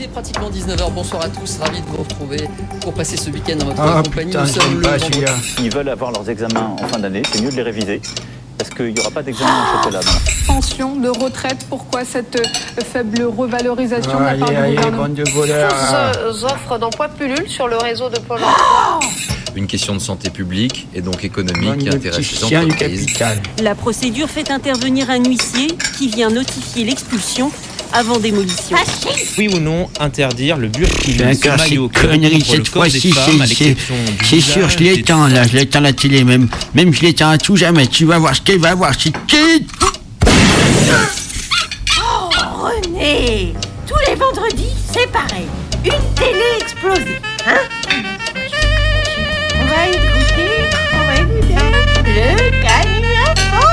Il est pratiquement 19h, bonsoir à tous, ravi de vous retrouver pour passer ce week-end dans votre compagnie. Nous sommes le vendredi. Ils veulent avoir leurs examens en fin d'année, c'est mieux de les réviser. Parce qu'il n'y aura pas d'examen au chocolat. Pension de retraite, pourquoi cette faible revalorisation de la part du gouvernement? Fausses offres d'emploi pullulent sur le réseau de Pôle emploi. Une question de santé publique et donc économique qui intéresse les entreprises. La procédure fait intervenir un huissier qui vient notifier l'expulsion avant démolition. Oui ou non interdire le burkini, ce maillot connerie cette fois-ci, c'est sûr, je l'éteins là, je l'éteins la télé même je l'éteins à tout jamais, tu vas voir ce qu'elle va voir, c'est qui. Oh René, tous les vendredis c'est pareil, une télé explosée, hein? On va écouter le Canu Info.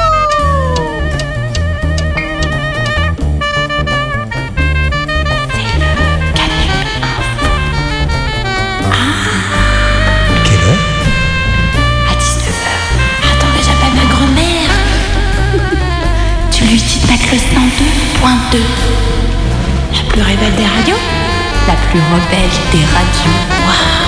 Lui dit mettre le 102.2. La plus rebelle des radios. La plus rebelle des radios. Waouh.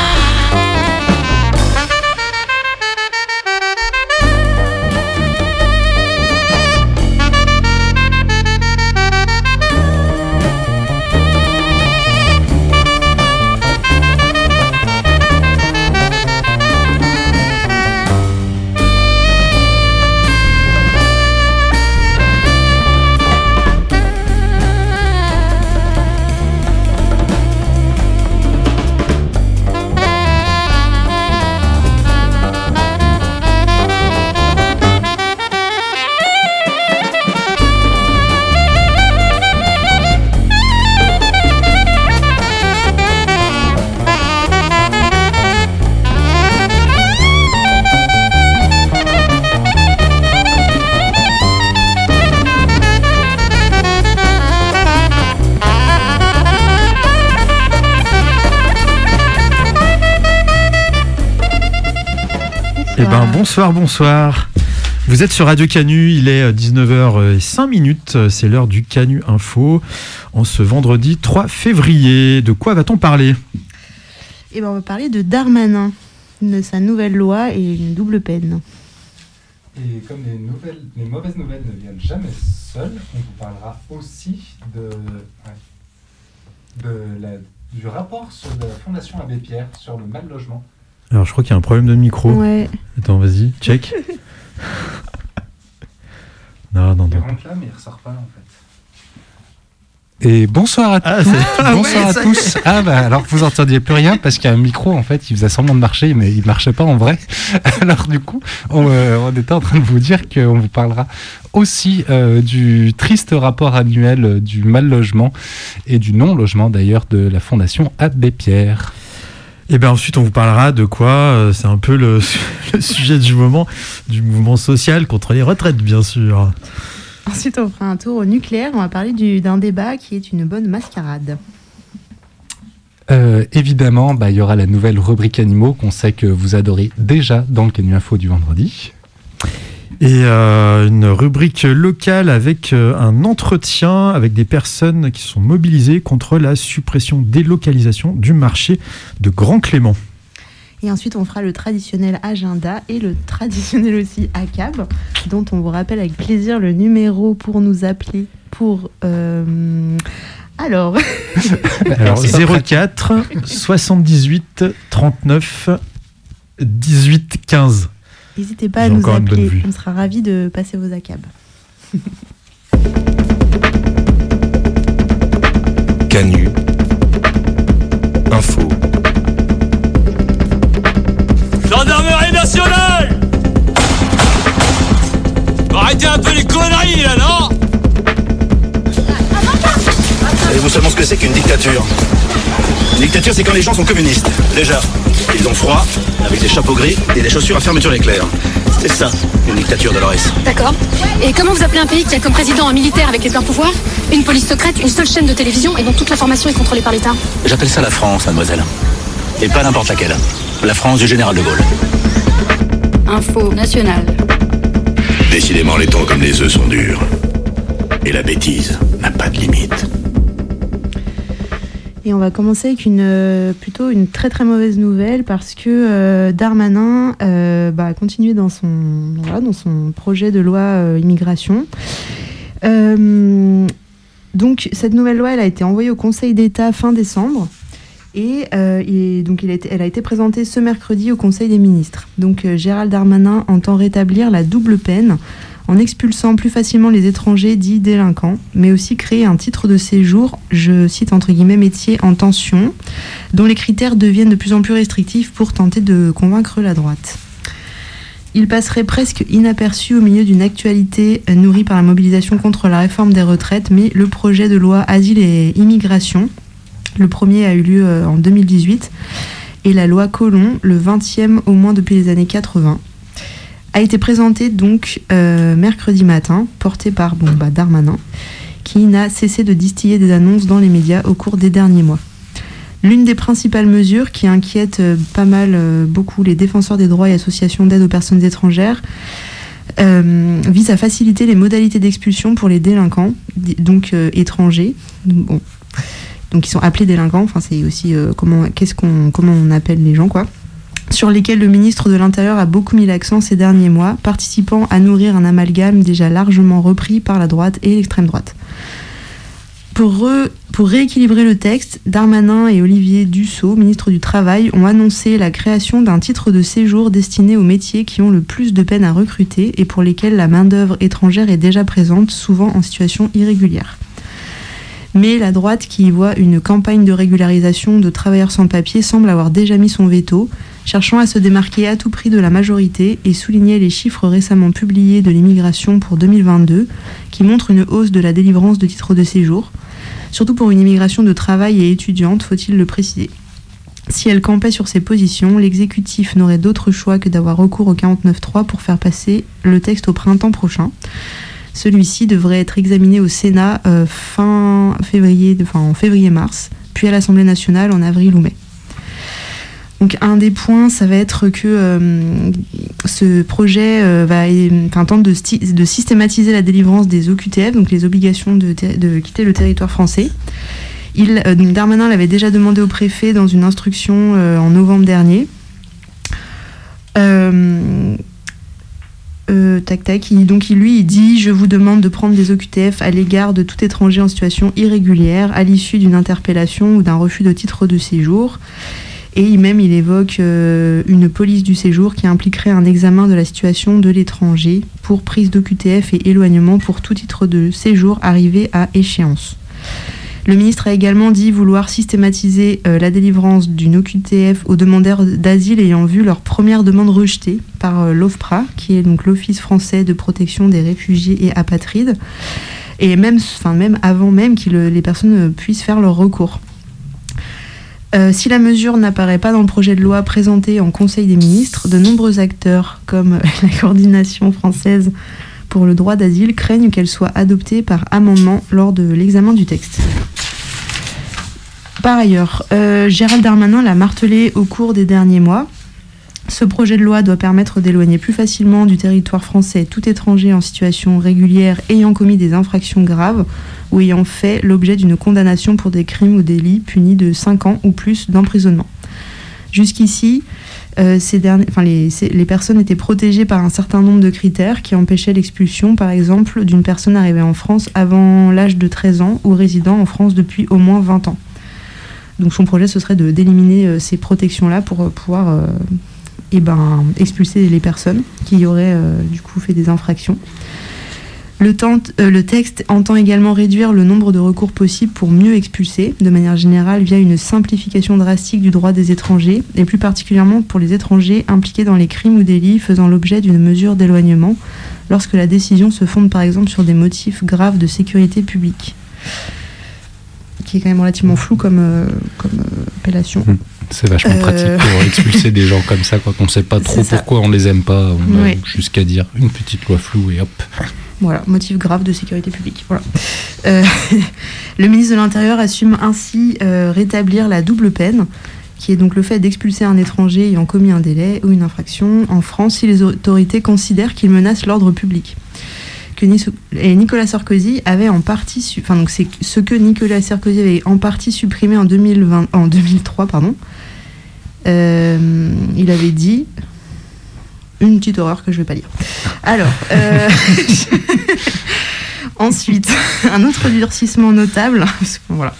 Bonsoir. Vous êtes sur Radio Canu, il est 19h05, c'est l'heure du Canu Info, en ce vendredi 3 février. De quoi va-t-on parler ? On va parler de Darmanin, de sa nouvelle loi et une double peine. Et comme les mauvaises nouvelles ne viennent jamais seules, on vous parlera aussi du rapport sur la Fondation Abbé Pierre sur le mal logement. Alors je crois qu'il y a un problème de micro. Ouais. Attends, vas-y, check. Non. Il rentre là, mais il ressort pas en fait. Et bonsoir à tous. Bonsoir à tous. Alors vous entendiez plus rien parce qu'il y a un micro en fait, il faisait semblant de marcher, mais il marchait pas en vrai. Alors du coup, on était en train de vous dire qu'on vous parlera aussi du triste rapport annuel du mal logement et du non logement d'ailleurs de la Fondation Abbé Pierre. Et bien ensuite on vous parlera de quoi, c'est un peu le sujet du moment, du mouvement social contre les retraites bien sûr. Ensuite on fera un tour au nucléaire, on va parler d'un débat qui est une bonne mascarade. Évidemment, il y aura la nouvelle rubrique animaux qu'on sait que vous adorez déjà dans le Canu Info du vendredi. Et une rubrique locale avec un entretien avec des personnes qui sont mobilisées contre la suppression délocalisation du marché de Grand Clément. Et ensuite, on fera le traditionnel agenda et le traditionnel aussi ACAB, dont on vous rappelle avec plaisir le numéro pour nous appeler pour... Alors 04 78 39 18 15. N'hésitez pas à nous appeler, on sera ravis de passer vos ACAB. Canu Info. Gendarmerie nationale! Arrêtez un peu les conneries là, non? Savez-vous seulement ce que c'est qu'une dictature? Une dictature, c'est quand les gens sont communistes. Déjà, ils ont froid, avec des chapeaux gris et des chaussures à fermeture éclair. C'est ça, une dictature, Dolores. D'accord. Et comment vous appelez un pays qui a comme président un militaire avec les pleins pouvoirs, une police secrète, une seule chaîne de télévision et dont toute l'information est contrôlée par l'État? J'appelle ça la France, mademoiselle. Et pas n'importe laquelle. La France du général de Gaulle. Info nationale. Décidément, les temps comme les œufs sont durs. Et la bêtise n'a pas de limite. Et Et on va commencer avec plutôt une très très mauvaise nouvelle parce que Darmanin a continué dans son projet de loi immigration. Donc cette nouvelle loi, elle a été envoyée au Conseil d'État fin décembre et donc elle a été présentée ce mercredi au Conseil des ministres. Donc Gérald Darmanin entend rétablir la double peine en expulsant plus facilement les étrangers dits délinquants, mais aussi créer un titre de séjour, je cite entre guillemets, métier en tension, dont les critères deviennent de plus en plus restrictifs pour tenter de convaincre la droite. Il passerait presque inaperçu au milieu d'une actualité nourrie par la mobilisation contre la réforme des retraites, mais le projet de loi Asile et Immigration, le premier a eu lieu en 2018, et la loi Collomb, le 20e au moins depuis les années 80, a été présenté donc mercredi matin, porté par Darmanin, qui n'a cessé de distiller des annonces dans les médias au cours des derniers mois. L'une des principales mesures qui inquiète beaucoup les défenseurs des droits et associations d'aide aux personnes étrangères vise à faciliter les modalités d'expulsion pour les délinquants, donc étrangers, donc ils sont appelés délinquants, enfin c'est aussi comment on appelle les gens quoi, sur lesquels le ministre de l'Intérieur a beaucoup mis l'accent ces derniers mois, participant à nourrir un amalgame déjà largement repris par la droite et l'extrême droite. Pour rééquilibrer le texte, Darmanin et Olivier Dussopt, ministre du Travail, ont annoncé la création d'un titre de séjour destiné aux métiers qui ont le plus de peine à recruter et pour lesquels la main-d'œuvre étrangère est déjà présente, souvent en situation irrégulière. Mais la droite, qui y voit une campagne de régularisation de travailleurs sans papier, semble avoir déjà mis son veto, cherchant à se démarquer à tout prix de la majorité et soulignait les chiffres récemment publiés de l'immigration pour 2022, qui montrent une hausse de la délivrance de titres de séjour, surtout pour une immigration de travail et étudiante, faut-il le préciser. Si elle campait sur ses positions, l'exécutif n'aurait d'autre choix que d'avoir recours au 49.3 pour faire passer le texte au printemps prochain. Celui-ci devrait être examiné au Sénat en février-mars, puis à l'Assemblée nationale en avril ou mai. Donc un des points, ça va être que ce projet tente de systématiser la délivrance des OQTF, donc les obligations de quitter le territoire français. Donc Darmanin l'avait déjà demandé au préfet dans une instruction en novembre dernier. Il dit « Je vous demande de prendre des OQTF à l'égard de tout étranger en situation irrégulière à l'issue d'une interpellation ou d'un refus de titre de séjour. » Et il évoque une police du séjour qui impliquerait un examen de la situation de l'étranger pour prise d'OQTF et éloignement pour tout titre de séjour arrivé à échéance. Le ministre a également dit vouloir systématiser la délivrance d'une OQTF aux demandeurs d'asile ayant vu leur première demande rejetée par l'OFPRA, qui est donc l'Office français de protection des réfugiés et apatrides, et même avant même que les personnes puissent faire leur recours. Si la mesure n'apparaît pas dans le projet de loi présenté en Conseil des ministres, de nombreux acteurs, comme la coordination française pour le droit d'asile, craignent qu'elle soit adoptée par amendement lors de l'examen du texte. Par ailleurs, Gérald Darmanin l'a martelé au cours des derniers mois. Ce projet de loi doit permettre d'éloigner plus facilement du territoire français tout étranger en situation régulière ayant commis des infractions graves ou ayant fait l'objet d'une condamnation pour des crimes ou délits punis de 5 ans ou plus d'emprisonnement. Jusqu'ici, les personnes étaient protégées par un certain nombre de critères qui empêchaient l'expulsion, par exemple, d'une personne arrivée en France avant l'âge de 13 ans ou résidant en France depuis au moins 20 ans. Donc son projet, ce serait d'éliminer ces protections-là pour pouvoir expulser les personnes qui auraient du coup fait des infractions. Le texte entend également réduire le nombre de recours possibles pour mieux expulser, de manière générale via une simplification drastique du droit des étrangers, et plus particulièrement pour les étrangers impliqués dans les crimes ou délits faisant l'objet d'une mesure d'éloignement, lorsque la décision se fonde par exemple sur des motifs graves de sécurité publique, qui est quand même relativement flou comme appellation. C'est vachement pratique pour expulser des gens comme ça quand on ne sait pas trop pourquoi on les aime pas. On a jusqu'à dire une petite loi floue et hop. Voilà, motif grave de sécurité publique. Voilà. Le ministre de l'Intérieur assume ainsi rétablir la double peine, qui est donc le fait d'expulser un étranger ayant commis un délai ou une infraction en France si les autorités considèrent qu'il menace l'ordre public. Nicolas Sarkozy avait en partie, donc c'est ce que Nicolas Sarkozy avait en partie supprimé en 2003, pardon. Il avait dit une petite horreur que je vais pas lire. Alors, ensuite, un autre durcissement notable, parce que, voilà.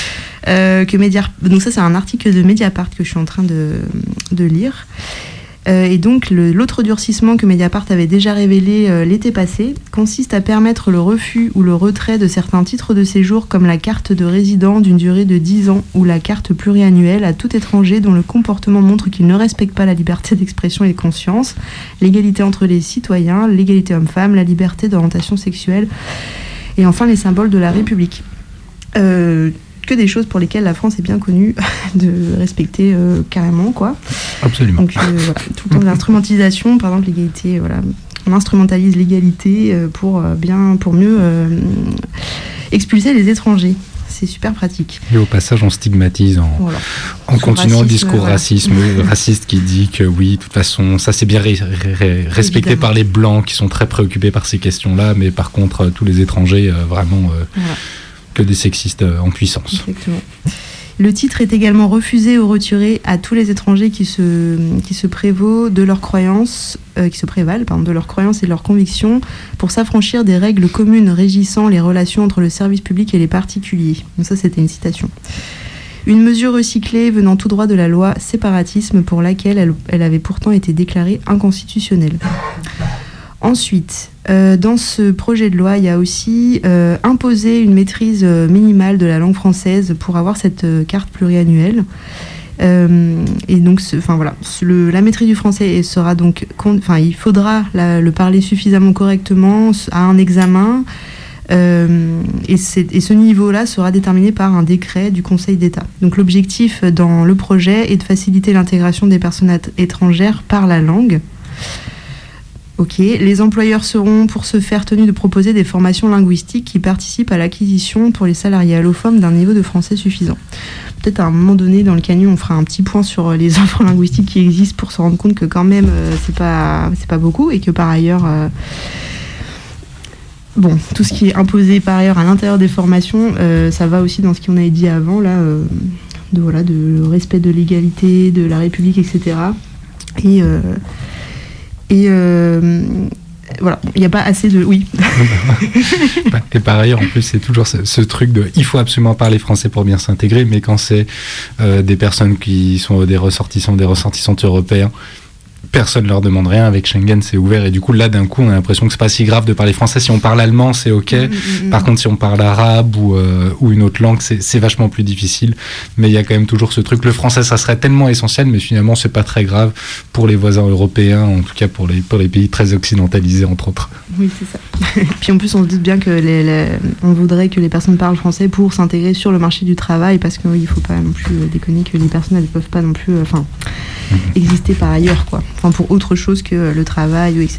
Donc ça c'est un article de Mediapart que je suis en train de lire. Et donc l'autre durcissement que Mediapart avait déjà révélé l'été passé consiste à permettre le refus ou le retrait de certains titres de séjour comme la carte de résident d'une durée de 10 ans ou la carte pluriannuelle à tout étranger dont le comportement montre qu'il ne respecte pas la liberté d'expression et de conscience, l'égalité entre les citoyens, l'égalité homme-femme, la liberté d'orientation sexuelle et enfin les symboles de la République. Que des choses pour lesquelles la France est bien connue de respecter carrément, quoi. Absolument. Donc voilà, tout le temps de l'instrumentalisation, par exemple l'égalité, voilà, on instrumentalise l'égalité pour mieux expulser les étrangers. C'est super pratique. Et au passage, on stigmatise en continuant le discours raciste qui dit que oui, de toute façon, ça c'est bien respecté évidemment par les Blancs qui sont très préoccupés par ces questions-là, mais par contre, tous les étrangers, vraiment... Voilà. Que des sexistes en puissance. Exactement. Le titre est également refusé ou retiré à tous les étrangers qui se prévalent de leurs croyances et de leurs convictions pour s'affranchir des règles communes régissant les relations entre le service public et les particuliers. Donc ça, c'était une citation. Une mesure recyclée venant tout droit de la loi séparatisme pour laquelle elle avait pourtant été déclarée inconstitutionnelle. Ensuite, dans ce projet de loi, il y a aussi imposé une maîtrise minimale de la langue française pour avoir cette carte pluriannuelle. Et donc, la maîtrise du français sera donc, il faudra le parler suffisamment correctement à un examen. Et ce niveau-là sera déterminé par un décret du Conseil d'État. Donc, l'objectif dans le projet est de faciliter l'intégration des personnes étrangères par la langue. Ok, les employeurs seront pour ce faire tenus de proposer des formations linguistiques qui participent à l'acquisition pour les salariés allophones d'un niveau de français suffisant. Peut-être à un moment donné dans le Canu, on fera un petit point sur les offres linguistiques qui existent pour se rendre compte que quand même c'est pas beaucoup et que par ailleurs tout ce qui est imposé par ailleurs à l'intérieur des formations, ça va aussi dans ce qu'on avait dit avant là, de respect de l'égalité, de la République, etc. Et voilà, il n'y a pas assez de... Oui. Et par ailleurs, en plus, c'est toujours ce truc de... Il faut absolument parler français pour bien s'intégrer, mais quand c'est des personnes qui sont des ressortissants européens, personne ne leur demande rien. Avec Schengen, c'est ouvert. Et du coup, là, d'un coup, on a l'impression que c'est pas si grave de parler français. Si on parle allemand, c'est OK. Par contre, si on parle arabe ou une autre langue, c'est vachement plus difficile. Mais il y a quand même toujours ce truc. Le français, ça serait tellement essentiel, mais finalement, c'est pas très grave pour les voisins européens, en tout cas pour les pays très occidentalisés, entre autres. Oui, c'est ça. Puis en plus, on se doute bien que on voudrait que les personnes parlent français pour s'intégrer sur le marché du travail, parce qu'il ne faut pas non plus déconner que les personnes, elles ne peuvent pas non plus exister par ailleurs, quoi. Pour autre chose que le travail, etc.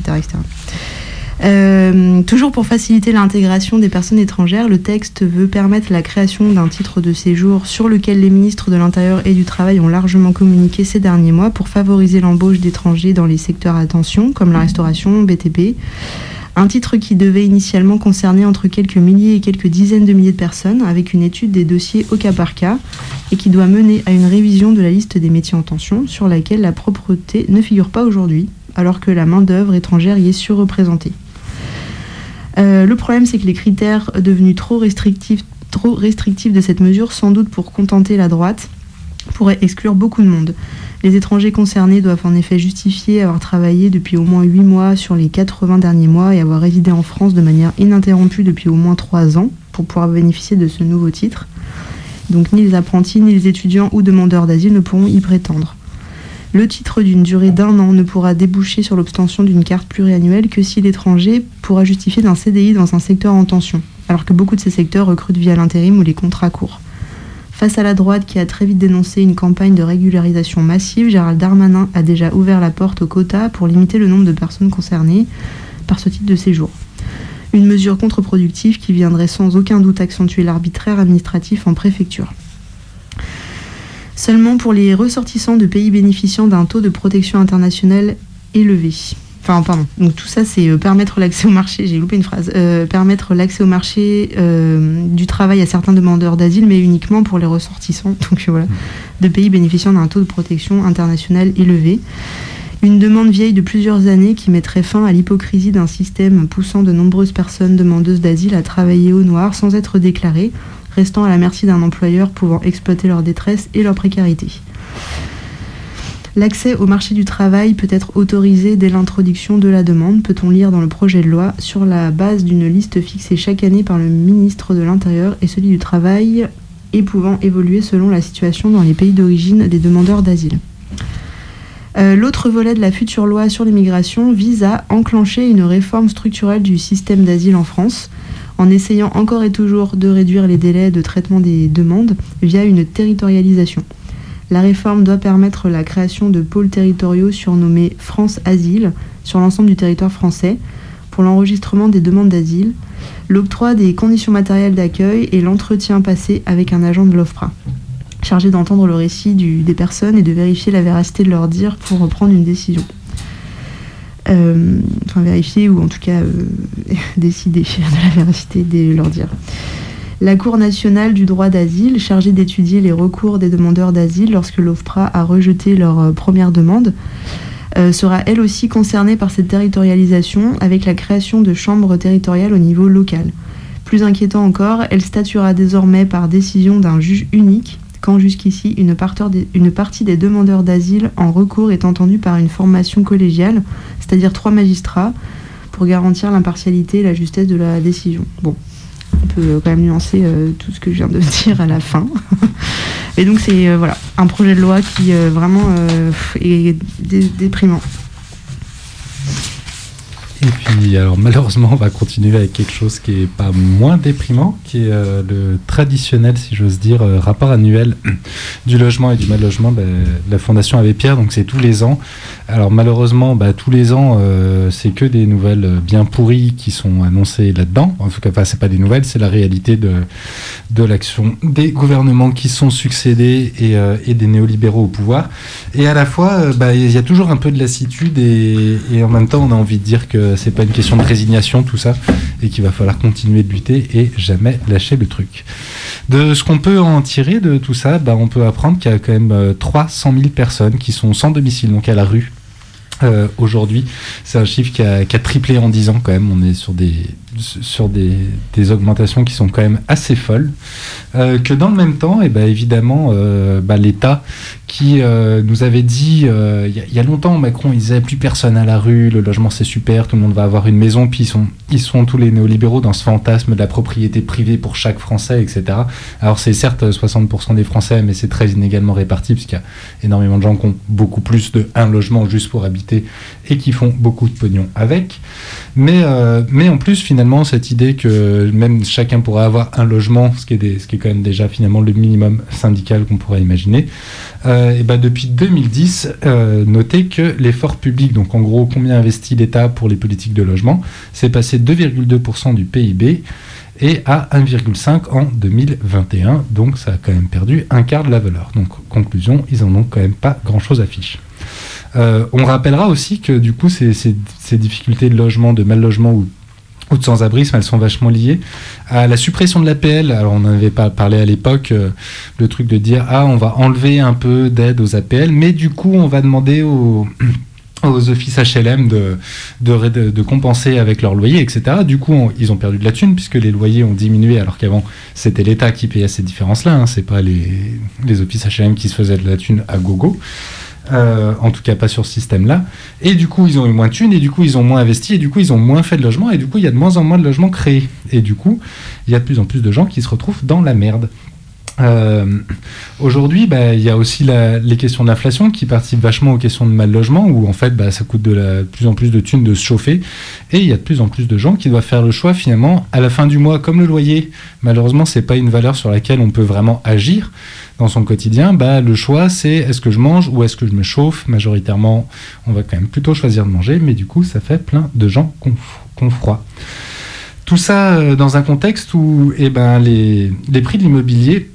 Toujours pour faciliter l'intégration des personnes étrangères, le texte veut permettre la création d'un titre de séjour sur lequel les ministres de l'Intérieur et du Travail ont largement communiqué ces derniers mois pour favoriser l'embauche d'étrangers dans les secteurs à tension, comme la restauration, BTP. Un titre qui devait initialement concerner entre quelques milliers et quelques dizaines de milliers de personnes, avec une étude des dossiers au cas par cas, et qui doit mener à une révision de la liste des métiers en tension, sur laquelle la propreté ne figure pas aujourd'hui, alors que la main-d'œuvre étrangère y est surreprésentée. Le problème, c'est que les critères devenus trop restrictifs de cette mesure, sans doute pour contenter la droite, pourraient exclure beaucoup de monde. Les étrangers concernés doivent en effet justifier avoir travaillé depuis au moins 8 mois sur les 80 derniers mois et avoir résidé en France de manière ininterrompue depuis au moins 3 ans pour pouvoir bénéficier de ce nouveau titre. Donc ni les apprentis, ni les étudiants ou demandeurs d'asile ne pourront y prétendre. Le titre d'une durée d'1 an ne pourra déboucher sur l'obtention d'une carte pluriannuelle que si l'étranger pourra justifier d'un CDI dans un secteur en tension, alors que beaucoup de ces secteurs recrutent via l'intérim ou les contrats courts. Face à la droite qui a très vite dénoncé une campagne de régularisation massive, Gérald Darmanin a déjà ouvert la porte aux quotas pour limiter le nombre de personnes concernées par ce type de séjour. Une mesure contre-productive qui viendrait sans aucun doute accentuer l'arbitraire administratif en préfecture. Seulement pour les ressortissants de pays bénéficiant d'un taux de protection internationale élevé. Enfin, pardon. Donc tout ça, c'est permettre l'accès au marché. J'ai loupé une phrase. Permettre l'accès au marché du travail à certains demandeurs d'asile, mais uniquement pour les ressortissants. Donc voilà, de pays bénéficiant d'un taux de protection international élevé. Une demande vieille de plusieurs années qui mettrait fin à l'hypocrisie d'un système poussant de nombreuses personnes demandeuses d'asile à travailler au noir sans être déclarées, restant à la merci d'un employeur pouvant exploiter leur détresse et leur précarité. L'accès au marché du travail peut être autorisé dès l'introduction de la demande, peut-on lire dans le projet de loi, sur la base d'une liste fixée chaque année par le ministre de l'Intérieur et celui du Travail, et pouvant évoluer selon la situation dans les pays d'origine des demandeurs d'asile. L'autre volet de la future loi sur l'immigration vise à enclencher une réforme structurelle du système d'asile en France, en essayant encore et toujours de réduire les délais de traitement des demandes via une territorialisation. La réforme doit permettre la création de pôles territoriaux surnommés France Asile sur l'ensemble du territoire français pour l'enregistrement des demandes d'asile, l'octroi des conditions matérielles d'accueil et l'entretien passé avec un agent de l'OFPRA, chargé d'entendre le récit des personnes et de vérifier la véracité de leurs dires pour reprendre une décision. Enfin, vérifier ou en tout cas décider de la véracité de leurs dires. La Cour nationale du droit d'asile, chargée d'étudier les recours des demandeurs d'asile lorsque l'OFPRA a rejeté leur première demande, sera elle aussi concernée par cette territorialisation avec la création de chambres territoriales au niveau local. Plus inquiétant encore, elle statuera désormais par décision d'un juge unique, quand jusqu'ici une partie des demandeurs d'asile en recours est entendue par une formation collégiale, c'est-à-dire 3 magistrats, pour garantir l'impartialité et la justesse de la décision. Bon. On peut quand même nuancer tout ce que je viens de dire à la fin. Et donc c'est voilà, un projet de loi qui vraiment est déprimant. Et puis alors malheureusement on va continuer avec quelque chose qui est pas moins déprimant, qui est le traditionnel, si j'ose dire, rapport annuel du logement et du mal logement de la Fondation Abbé Pierre. Donc c'est tous les ans. Alors malheureusement tous les ans c'est que des nouvelles bien pourries qui sont annoncées là-dedans. En tout cas c'est pas des nouvelles, c'est la réalité de l'action des gouvernements qui sont succédés et des néolibéraux au pouvoir. Et à la fois il y a toujours un peu de lassitude et en même temps on a envie de dire que c'est pas une question de résignation tout ça et qu'il va falloir continuer de lutter et jamais lâcher le truc. De ce qu'on peut en tirer de tout ça, on peut apprendre qu'il y a quand même 300 000 personnes qui sont sans domicile, donc à la rue. Aujourd'hui, c'est un chiffre qui a triplé en 10 ans quand même. On est sur des augmentations qui sont quand même assez folles. Que dans le même temps, évidemment, l'État qui nous avait dit il y a longtemps, Macron, il disait plus personne à la rue, le logement c'est super, tout le monde va avoir une maison, puis ils sont tous les néolibéraux dans ce fantasme de la propriété privée pour chaque Français, etc. Alors c'est certes 60% des Français, mais c'est très inégalement réparti, puisqu'il y a énormément de gens qui ont beaucoup plus de1 logement juste pour habiter et qui font beaucoup de pognon avec. Mais en plus, finalement, cette idée que même chacun pourrait avoir un logement, ce qui est quand même déjà finalement le minimum syndical qu'on pourrait imaginer, depuis 2010, notez que l'effort public, donc en gros combien investit l'État pour les politiques de logement, c'est passé de 2,2% du PIB et à 1,5% en 2021, donc ça a quand même perdu un quart de la valeur. Donc conclusion, ils en ont quand même pas grand-chose à fiche. On rappellera aussi que du coup ces difficultés de logement, de mal logement ou de sans-abrisme, elles sont vachement liées à la suppression de l'APL. Alors on n'en avait pas parlé à l'époque, le truc de dire on va enlever un peu d'aide aux APL, mais du coup on va demander aux offices HLM de compenser avec leur loyer, etc. Du coup, ils ont perdu de la thune puisque les loyers ont diminué alors qu'avant, c'était l'État qui payait ces différences-là. C'est pas les offices HLM qui se faisaient de la thune à gogo. En tout cas pas sur ce système-là. Et du coup, ils ont eu moins de thunes, et du coup, ils ont moins investi, et du coup, ils ont moins fait de logements, et du coup, il y a de moins en moins de logements créés. Et du coup, il y a de plus en plus de gens qui se retrouvent dans la merde. Aujourd'hui, il y a aussi les questions d'inflation qui participent vachement aux questions de mal logement, où en fait ça coûte de plus en plus de thunes de se chauffer, et il y a de plus en plus de gens qui doivent faire le choix finalement à la fin du mois, comme le loyer malheureusement c'est pas une valeur sur laquelle on peut vraiment agir dans son quotidien. Le choix c'est est-ce que je mange ou est-ce que je me chauffe. Majoritairement on va quand même plutôt choisir de manger, mais du coup ça fait plein de gens qui ont froid. Tout ça dans un contexte où les prix de l'immobilier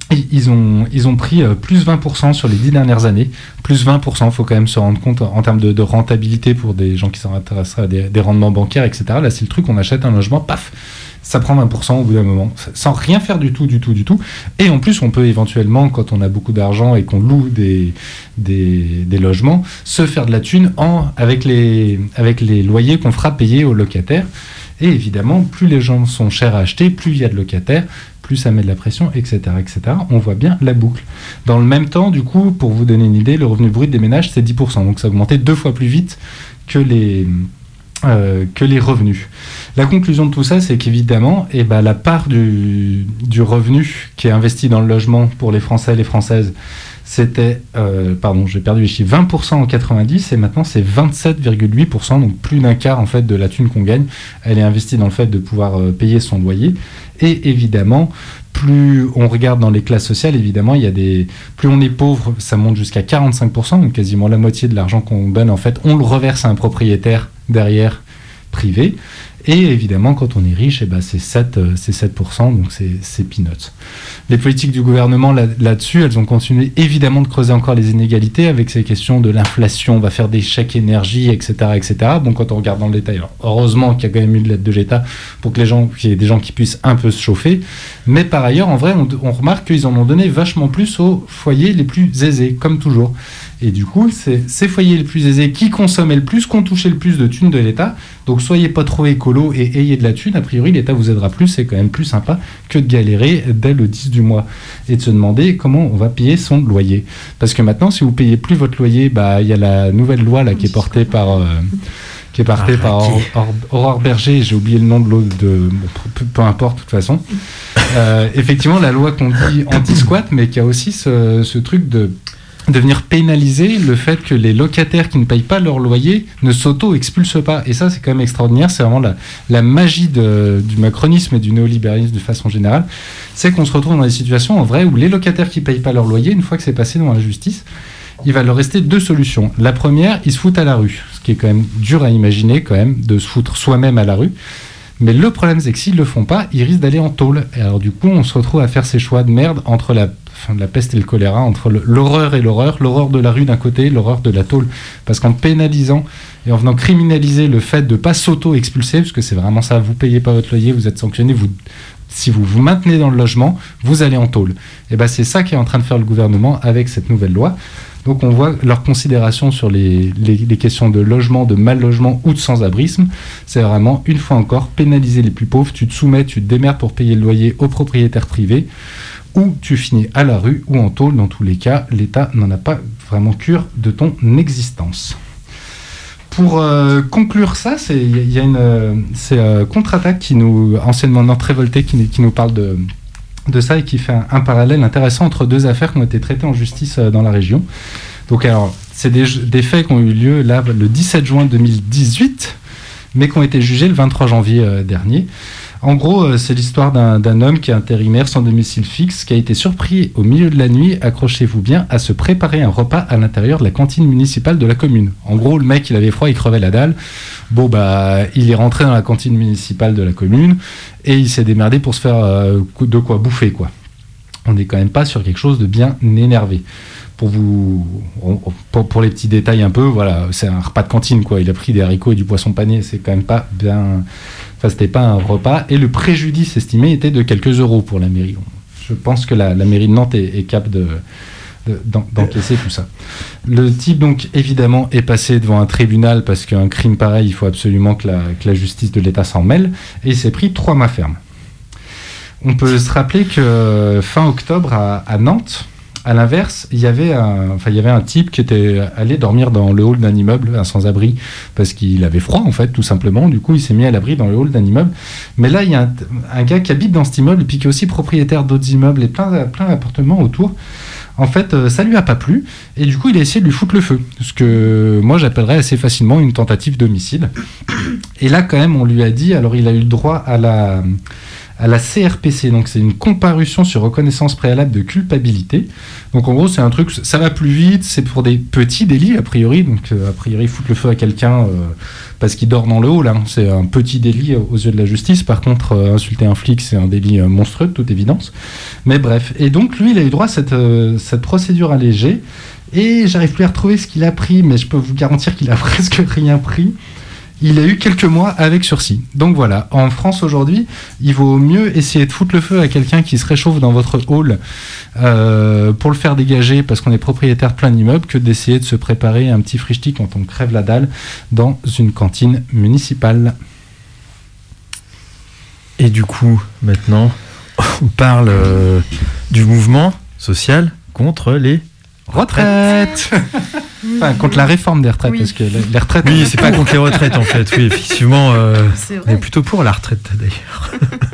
Ils ont pris plus 20% sur les 10 dernières années. Plus 20%, il faut quand même se rendre compte en termes de rentabilité pour des gens qui s'intéresseraient à des rendements bancaires, etc. Là, c'est le truc, on achète un logement, paf, ça prend 20% au bout d'un moment, sans rien faire du tout. Et en plus, on peut éventuellement, quand on a beaucoup d'argent et qu'on loue des logements, se faire de la thune avec les loyers qu'on fera payer aux locataires. Et évidemment, plus les gens sont chers à acheter, plus il y a de locataires, plus ça met de la pression, etc., etc. On voit bien la boucle. Dans le même temps, du coup, pour vous donner une idée, le revenu brut des ménages, c'est 10%. Donc ça a augmenté 2 fois plus vite que les revenus. La conclusion de tout ça, c'est qu'évidemment, la part du revenu qui est investi dans le logement pour les Français et les Françaises, c'était, j'ai perdu les chiffres, 20% en 90 et maintenant c'est 27,8%, donc plus d'un quart en fait de la thune qu'on gagne, elle est investie dans le fait de pouvoir payer son loyer. Et évidemment, plus on regarde dans les classes sociales, évidemment, plus on est pauvre, ça monte jusqu'à 45%, donc quasiment la moitié de l'argent qu'on donne, en fait, on le reverse à un propriétaire derrière privé. Et évidemment, quand on est riche, c'est 7%, donc c'est peanuts. Les politiques du gouvernement là-dessus, elles ont continué évidemment de creuser encore les inégalités avec ces questions de l'inflation, on va faire des chèques énergie, etc., etc. Bon, quand on regarde dans le détail, alors, heureusement qu'il y a quand même eu de l'aide de l'État pour qu'il y ait des gens qui puissent un peu se chauffer. Mais par ailleurs, en vrai, on remarque qu'ils en ont donné vachement plus aux foyers les plus aisés, comme toujours. Et du coup, c'est ces foyers les plus aisés qui consommaient le plus, qui ont touché le plus de thunes de l'État. Donc, soyez pas trop écolo et ayez de la thune. A priori, l'État vous aidera plus. C'est quand même plus sympa que de galérer dès le 10 du mois et de se demander comment on va payer son loyer. Parce que maintenant, si vous payez plus votre loyer, il y a la nouvelle loi là qui est portée par Aurore Berger, j'ai oublié le nom de l'autre, peu importe de toute façon. Effectivement, la loi qu'on dit anti-squat, mais qui a aussi ce truc de venir pénaliser le fait que les locataires qui ne payent pas leur loyer ne s'auto-expulsent pas. Et ça, c'est quand même extraordinaire. C'est vraiment la magie du macronisme et du néolibéralisme de façon générale. C'est qu'on se retrouve dans des situations, en vrai, où les locataires qui ne payent pas leur loyer, une fois que c'est passé devant la justice, il va leur rester 2 solutions. La première, ils se foutent à la rue. Ce qui est quand même dur à imaginer, quand même, de se foutre soi-même à la rue. Mais le problème, c'est que s'ils ne le font pas, ils risquent d'aller en tôle. Et alors, du coup, on se retrouve à faire ces choix de merde entre la peste et le choléra, entre l'horreur et l'horreur de la rue d'un côté, l'horreur de la tôle. Parce qu'en pénalisant et en venant criminaliser le fait de ne pas s'auto-expulser, parce que c'est vraiment ça, vous ne payez pas votre loyer, vous êtes sanctionné, si vous vous maintenez dans le logement, vous allez en tôle. Et c'est ça qu'est en train de faire le gouvernement avec cette nouvelle loi. Donc on voit leur considération sur les questions de logement, de mal-logement ou de sans-abrisme. C'est vraiment, une fois encore, pénaliser les plus pauvres. Tu te soumets, tu te démerdes pour payer le loyer aux propriétaires privés, ou tu finis à la rue ou en tôle. Dans tous les cas, l'État n'en a pas vraiment cure de ton existence. Pour conclure ça, c'est Contre-Attaque anciennement Nantes Révolté, qui nous parle de ça et qui fait un parallèle intéressant entre 2 affaires qui ont été traitées en justice dans la région. Donc alors, c'est des faits qui ont eu lieu là le 17 juin 2018, mais qui ont été jugés le 23 janvier dernier. En gros, c'est l'histoire d'un homme qui est intérimaire sans domicile fixe, qui a été surpris au milieu de la nuit, accrochez-vous bien, à se préparer un repas à l'intérieur de la cantine municipale de la commune. En gros, le mec, il avait froid, il crevait la dalle. Bon, il est rentré dans la cantine municipale de la commune et il s'est démerdé pour se faire de quoi bouffer, quoi. On n'est quand même pas sur quelque chose de bien énervé. Pour les petits détails un peu, voilà, c'est un repas de cantine, quoi. Il a pris des haricots et du poisson pané, c'est quand même pas bien... Enfin, c'était pas un repas. Et le préjudice estimé était de quelques euros pour la mairie. Je pense que la mairie de Nantes est capable d'encaisser tout ça. Le type, donc, évidemment, est passé devant un tribunal parce qu'un crime pareil, il faut absolument que la justice de l'État s'en mêle. Et il s'est pris 3 mois ferme. On peut se rappeler que fin octobre à Nantes, à l'inverse, il y avait un type qui était allé dormir dans le hall d'un immeuble, un sans-abri, parce qu'il avait froid, en fait, tout simplement. Du coup, il s'est mis à l'abri dans le hall d'un immeuble. Mais là, il y a un gars qui habite dans cet immeuble et puis qui est aussi propriétaire d'autres immeubles et plein d'appartements autour. En fait, ça lui a pas plu. Et du coup, il a essayé de lui foutre le feu. Ce que moi, j'appellerais assez facilement une tentative d'homicide. Et là, quand même, on lui a dit... Alors, il a eu le droit à à la CRPC. Donc c'est une comparution sur reconnaissance préalable de culpabilité. Donc en gros c'est un truc, ça va plus vite, c'est pour des petits délits a priori. Donc a priori foutre le feu à quelqu'un parce qu'il dort dans le hall, hein. C'est un petit délit aux yeux de la justice. Par contre insulter un flic c'est un délit monstrueux de toute évidence. Mais bref, et donc lui il a eu droit à cette procédure allégée. Et j'arrive plus à retrouver ce qu'il a pris, mais je peux vous garantir qu'il a presque rien pris. Il a eu quelques mois avec sursis. Donc voilà, en France aujourd'hui, il vaut mieux essayer de foutre le feu à quelqu'un qui se réchauffe dans votre hall pour le faire dégager parce qu'on est propriétaire de plein d'immeubles que d'essayer de se préparer un petit frichti quand on crève la dalle dans une cantine municipale. Et du coup, maintenant, on parle du mouvement social contre les retraites. Enfin, contre la réforme des retraites, parce que les retraites... Oui, c'est pas contre les retraites, en fait. Oui, effectivement, on est plutôt pour la retraite, d'ailleurs.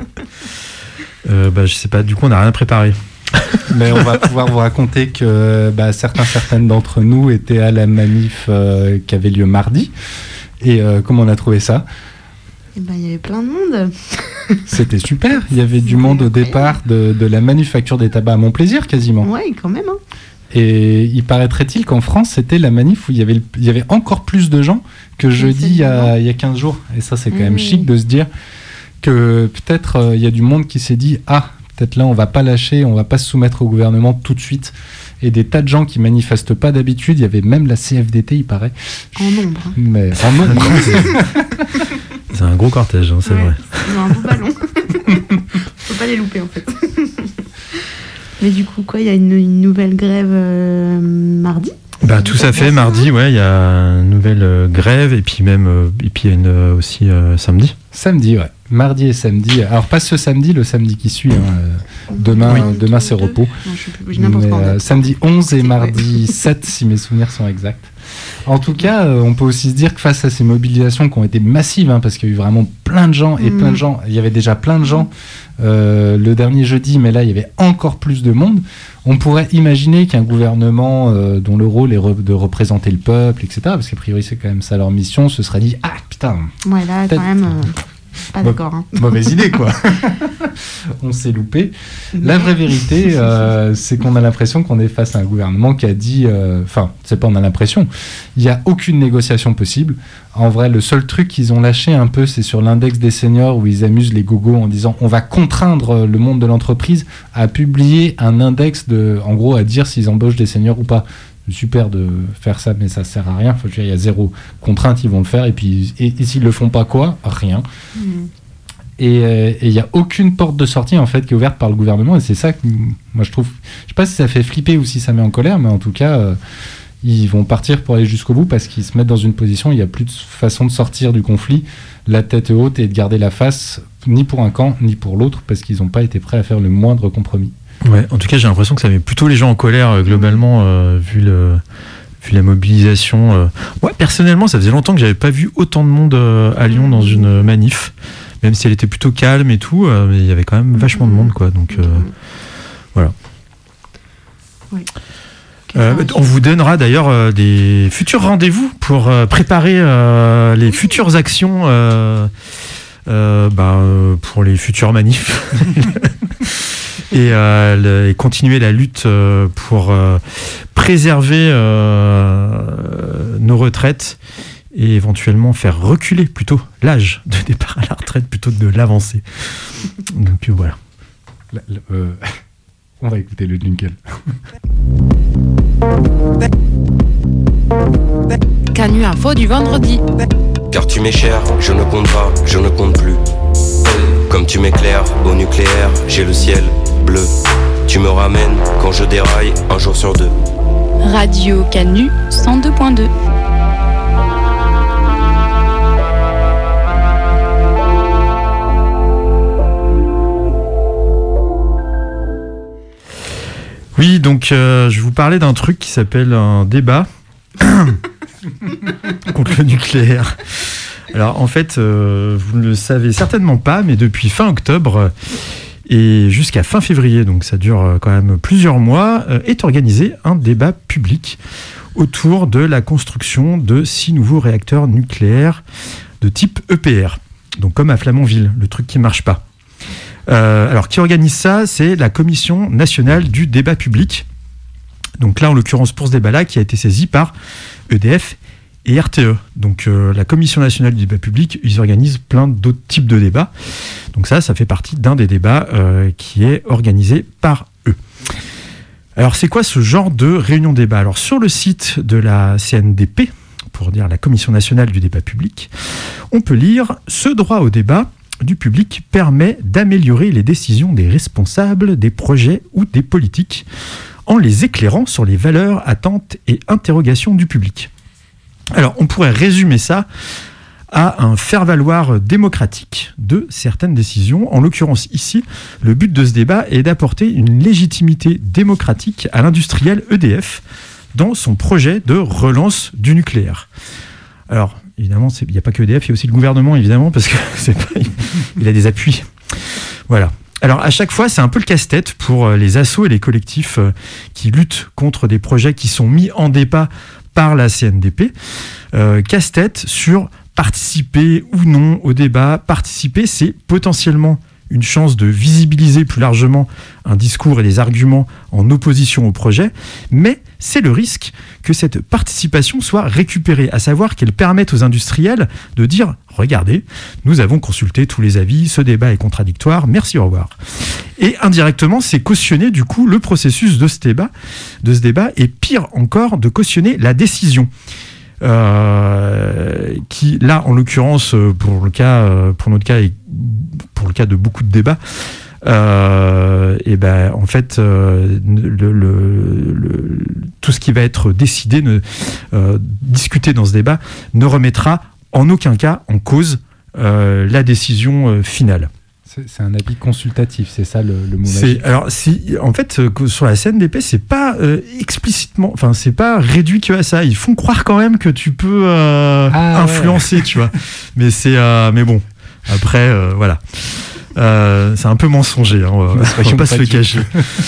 Je sais pas, du coup, on n'a rien préparé. Mais on va pouvoir vous raconter que certaines d'entre nous étaient à la manif qui avait lieu mardi. Et comment on a trouvé ça ? Il y avait plein de monde. C'était super. Il y avait du monde au départ de la manufacture des tabacs à Montplaisir, quasiment. Ouais, quand même, hein. Et il paraîtrait-il qu'en France, c'était la manif où il y avait encore plus de gens que jeudi il y a 15 jours. Et ça, c'est quand même chic de se dire que peut-être il y a du monde qui s'est dit « Ah, peut-être là, on va pas lâcher, on va pas se soumettre au gouvernement tout de suite. » Et des tas de gens qui manifestent pas d'habitude. Il y avait même la CFDT, il paraît. En nombre. Mais en nombre. C'est un gros cortège, hein, c'est vrai. Ils ont un beau ballon. Faut pas les louper, en fait. Mais du coup, il y a une nouvelle grève mardi ? Tout ça fait mardi, ouais, il y a une nouvelle grève et puis même il y a une aussi samedi. Samedi, ouais. Mardi et samedi. Alors pas ce samedi, le samedi qui suit. Demain c'est repos. Non, samedi 11 et mardi 7, si mes souvenirs sont exacts. En tout cas, on peut aussi se dire que face à ces mobilisations qui ont été massives, hein, parce qu'il y a eu vraiment plein de gens et plein de gens. Il y avait déjà plein de gens le dernier jeudi, mais là il y avait encore plus de monde. On pourrait imaginer qu'un gouvernement dont le rôle est de représenter le peuple, etc., parce qu'a priori c'est quand même ça leur mission, se serait dit « Ah putain !» Ouais, là quand même... Pas d'accord. Hein. Mauvaise idée, quoi. On s'est loupé. La vraie vérité, c'est qu'on a l'impression qu'on est face à un gouvernement qui a dit... c'est pas on a l'impression. Il n'y a aucune négociation possible. En vrai, le seul truc qu'ils ont lâché un peu, c'est sur l'index des seniors où ils amusent les gogos en disant on va contraindre le monde de l'entreprise à publier un index en gros, à dire s'ils embauchent des seniors ou pas. Super de faire ça, mais ça sert à rien. Faut dire, il y a zéro contrainte, ils vont le faire. Et puis, et s'ils le font pas, quoi ? Rien. Et il y a aucune porte de sortie en fait qui est ouverte par le gouvernement. Et c'est ça que moi je trouve. Je sais pas si ça fait flipper ou si ça met en colère, mais en tout cas, ils vont partir pour aller jusqu'au bout parce qu'ils se mettent dans une position où il n'y a plus de façon de sortir du conflit, la tête haute et de garder la face ni pour un camp ni pour l'autre parce qu'ils n'ont pas été prêts à faire le moindre compromis. Ouais, en tout cas, j'ai l'impression que ça met plutôt les gens en colère globalement, vu la mobilisation. Ouais, personnellement, ça faisait longtemps que j'avais pas vu autant de monde à Lyon dans une manif, même si elle était plutôt calme et tout, mais il y avait quand même vachement de monde, quoi. Donc voilà. Oui. On vous donnera d'ailleurs des futurs rendez-vous pour préparer les futures actions pour les futures manifs. Et continuer la lutte pour préserver nos retraites et éventuellement faire reculer plutôt l'âge de départ à la retraite plutôt que de l'avancer. Donc voilà. On va écouter le jingle. Canu Info du vendredi. Car tu m'es cher, je ne compte pas, je ne compte plus. Comme tu m'éclaires au nucléaire, j'ai le ciel bleu. Tu me ramènes quand je déraille un jour sur deux. Radio Canu 102.2. Oui, donc je vais vous parler d'un truc qui s'appelle un débat contre le nucléaire. Alors en fait, vous ne le savez certainement pas, mais depuis fin octobre et jusqu'à fin février, donc ça dure quand même plusieurs mois, est organisé un débat public autour de la construction de 6 nouveaux réacteurs nucléaires de type EPR, donc comme à Flamanville, le truc qui ne marche pas. Alors, qui organise ça? C'est la Commission nationale du débat public. Donc là, en l'occurrence, pour ce débat-là, qui a été saisi par EDF et RTE. Donc la Commission nationale du débat public, ils organisent plein d'autres types de débats. Donc ça fait partie d'un des débats qui est organisé par eux. Alors c'est quoi ce genre de réunion débat? Alors sur le site de la CNDP, pour dire la Commission nationale du débat public, on peut lire « Ce droit au débat du public permet d'améliorer les décisions des responsables, des projets ou des politiques en les éclairant sur les valeurs, attentes et interrogations du public. » Alors, on pourrait résumer ça à un faire-valoir démocratique de certaines décisions. En l'occurrence ici, le but de ce débat est d'apporter une légitimité démocratique à l'industriel EDF dans son projet de relance du nucléaire. Alors, évidemment, il n'y a pas que EDF, il y a aussi le gouvernement, évidemment, parce que il a des appuis. Voilà. Alors, à chaque fois, c'est un peu le casse-tête pour les assos et les collectifs qui luttent contre des projets qui sont mis en débat par la CNDP, casse-tête sur participer ou non au débat. Participer, c'est potentiellement une chance de visibiliser plus largement un discours et des arguments en opposition au projet, mais c'est le risque que cette participation soit récupérée, à savoir qu'elle permette aux industriels de dire « Regardez, nous avons consulté tous les avis, ce débat est contradictoire, merci, au revoir ». Et indirectement, c'est cautionner du coup le processus de ce débat, et pire encore, de cautionner la décision. Qui là en l'occurrence pour notre cas et pour le cas de beaucoup de débats et ben en fait tout ce qui va être décidé discuté dans ce débat ne remettra en aucun cas en cause la décision finale. C'est un avis consultatif, c'est ça le mot magique. Alors, en fait, sur la CNDP, c'est pas explicitement, enfin, c'est pas réduit que à ça. Ils font croire quand même que tu peux influencer, tu vois. Mais mais bon, après, voilà. C'est un peu mensonger, hein, on va pas se le cacher.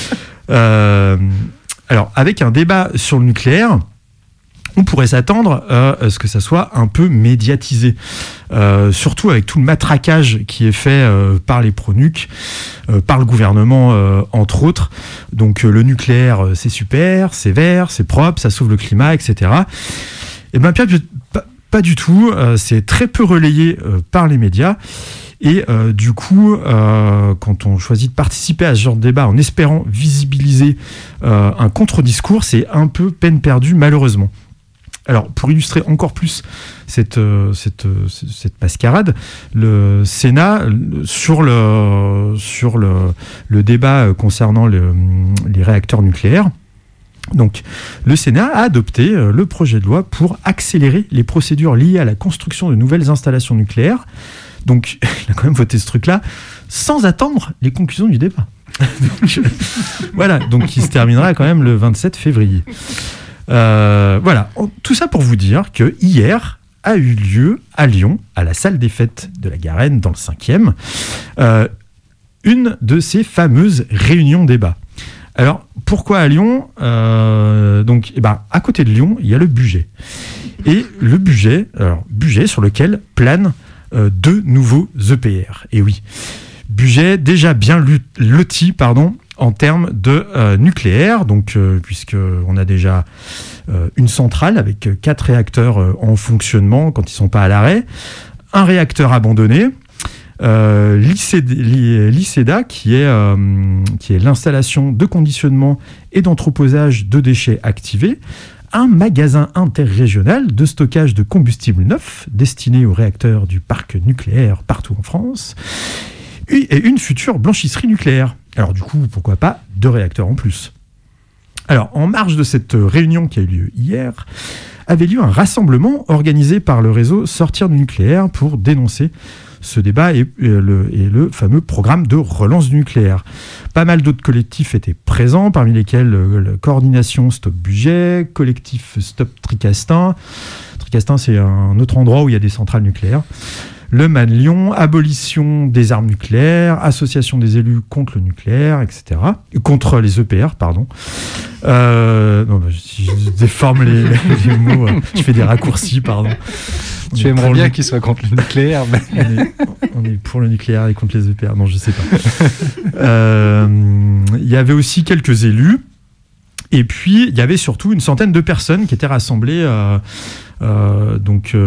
Alors, avec un débat sur le nucléaire, on pourrait s'attendre à ce que ça soit un peu médiatisé. Surtout avec tout le matraquage qui est fait par les pro-nuc, par le gouvernement, entre autres. Donc le nucléaire, c'est super, c'est vert, c'est propre, ça sauve le climat, etc. Et bien pas du tout. C'est très peu relayé par les médias. Et du coup, quand on choisit de participer à ce genre de débat en espérant visibiliser un contre-discours, c'est un peu peine perdue, malheureusement. Alors, pour illustrer encore plus cette mascarade, le Sénat, sur le débat concernant les réacteurs nucléaires, donc le Sénat a adopté le projet de loi pour accélérer les procédures liées à la construction de nouvelles installations nucléaires. Donc, il a quand même voté ce truc-là sans attendre les conclusions du débat. Donc, voilà, donc il se terminera quand même le 27 février. Voilà, tout ça pour vous dire que hier a eu lieu à Lyon, à la salle des fêtes de la Garenne, dans le 5e, une de ces fameuses réunions débat. Alors, pourquoi à Lyon? Donc, à côté de Lyon, il y a le budget. Et le budget sur lequel planent deux nouveaux EPR. Et oui, budget déjà bien loti, en termes de nucléaire, donc puisqu'on a déjà une centrale avec 4 réacteurs en fonctionnement quand ils ne sont pas à l'arrêt, un réacteur abandonné, l'ICEDA qui est l'installation de conditionnement et d'entreposage de déchets activés, un magasin interrégional de stockage de combustible neuf destiné aux réacteurs du parc nucléaire partout en France, et une future blanchisserie nucléaire. Alors du coup, pourquoi pas 2 réacteurs en plus. Alors, en marge de cette réunion qui a eu lieu hier, avait lieu un rassemblement organisé par le réseau Sortir du nucléaire pour dénoncer ce débat et le fameux programme de relance du nucléaire. Pas mal d'autres collectifs étaient présents, parmi lesquels la coordination Stop Budget, collectif Stop Tricastin. Tricastin, c'est un autre endroit où il y a des centrales nucléaires. Le MAN Lyon, abolition des armes nucléaires, association des élus contre le nucléaire, etc. Contre les EPR, pardon. Non, je déforme les mots, je fais des raccourcis, pardon. Tu aimerais bien qu'il soit contre le nucléaire, mais... on est pour le nucléaire et contre les EPR, non, je sais pas. Il y avait aussi quelques élus, et puis il y avait surtout une centaine de personnes qui étaient rassemblées en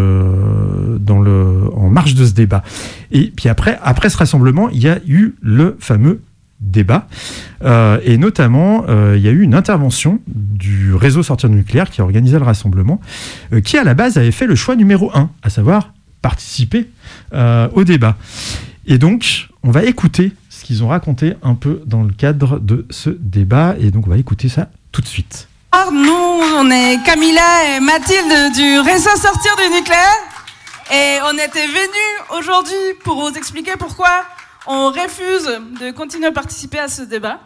marge de ce débat. Et puis après ce rassemblement, il y a eu le fameux débat, et notamment il y a eu une intervention du réseau Sortir du nucléaire qui a organisé le rassemblement, qui à la base avait fait le choix numéro 1, à savoir participer au débat. Et donc on va écouter ce qu'ils ont raconté un peu dans le cadre de ce débat, et donc on va écouter ça tout de suite. Nous, on est Camilla et Mathilde du réseau Sortir du nucléaire, et on était venus aujourd'hui pour vous expliquer pourquoi on refuse de continuer à participer à ce débat.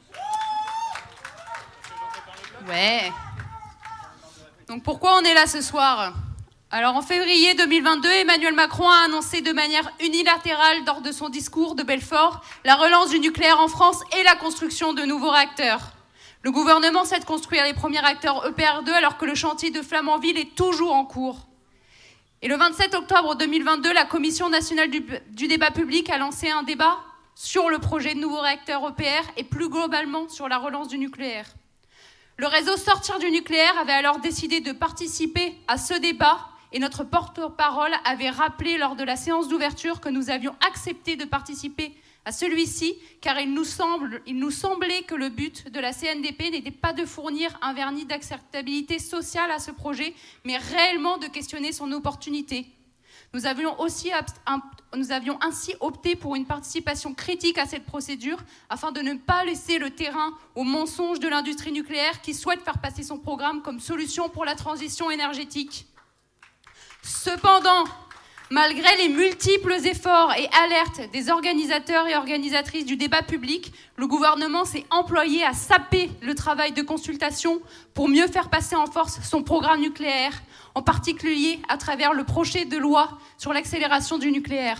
Ouais. Donc pourquoi on est là ce soir ? Alors en février 2022, Emmanuel Macron a annoncé de manière unilatérale lors de son discours de Belfort la relance du nucléaire en France et la construction de nouveaux réacteurs. Le gouvernement souhaite construire les premiers réacteurs EPR2 alors que le chantier de Flamanville est toujours en cours. Et le 27 octobre 2022, la Commission nationale du débat public a lancé un débat sur le projet de nouveaux réacteurs EPR et plus globalement sur la relance du nucléaire. Le réseau Sortir du nucléaire avait alors décidé de participer à ce débat et notre porte-parole avait rappelé lors de la séance d'ouverture que nous avions accepté de participer à celui-ci car il nous semblait que le but de la CNDP n'était pas de fournir un vernis d'acceptabilité sociale à ce projet, mais réellement de questionner son opportunité. Nous avions ainsi opté pour une participation critique à cette procédure afin de ne pas laisser le terrain aux mensonges de l'industrie nucléaire qui souhaite faire passer son programme comme solution pour la transition énergétique. Cependant, malgré les multiples efforts et alertes des organisateurs et organisatrices du débat public, le gouvernement s'est employé à saper le travail de consultation pour mieux faire passer en force son programme nucléaire, en particulier à travers le projet de loi sur l'accélération du nucléaire.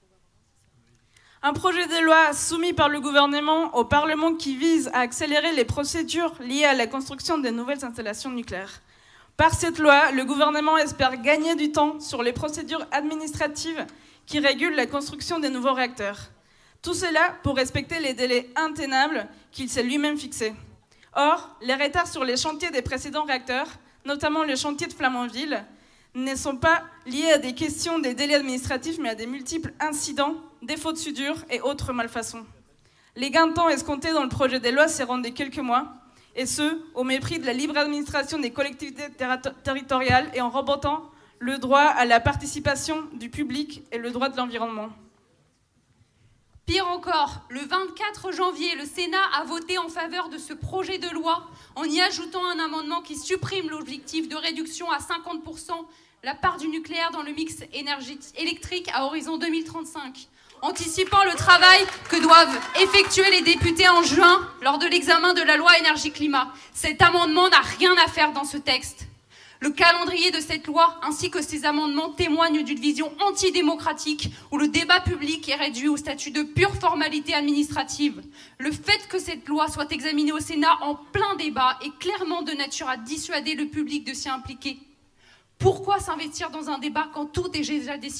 Un projet de loi soumis par le gouvernement au Parlement qui vise à accélérer les procédures liées à la construction des nouvelles installations nucléaires. Par cette loi, le gouvernement espère gagner du temps sur les procédures administratives qui régulent la construction des nouveaux réacteurs. Tout cela pour respecter les délais intenables qu'il s'est lui-même fixés. Or, les retards sur les chantiers des précédents réacteurs, notamment le chantier de Flamanville, ne sont pas liés à des questions des délais administratifs, mais à des multiples incidents, défauts de soudure et autres malfaçons. Les gains de temps escomptés dans le projet de loi s'est rendu quelques mois, et ce, au mépris de la libre administration des collectivités territoriales et en rebattant le droit à la participation du public et le droit de l'environnement. Pire encore, le 24 janvier, le Sénat a voté en faveur de ce projet de loi en y ajoutant un amendement qui supprime l'objectif de réduction à 50% la part du nucléaire dans le mix électrique à horizon 2035. Anticipant le travail que doivent effectuer les députés en juin lors de l'examen de la loi énergie-climat. Cet amendement n'a rien à faire dans ce texte. Le calendrier de cette loi ainsi que ces amendements témoignent d'une vision antidémocratique où le débat public est réduit au statut de pure formalité administrative. Le fait que cette loi soit examinée au Sénat en plein débat est clairement de nature à dissuader le public de s'y impliquer. Pourquoi s'investir dans un débat quand tout est déjà décidé ?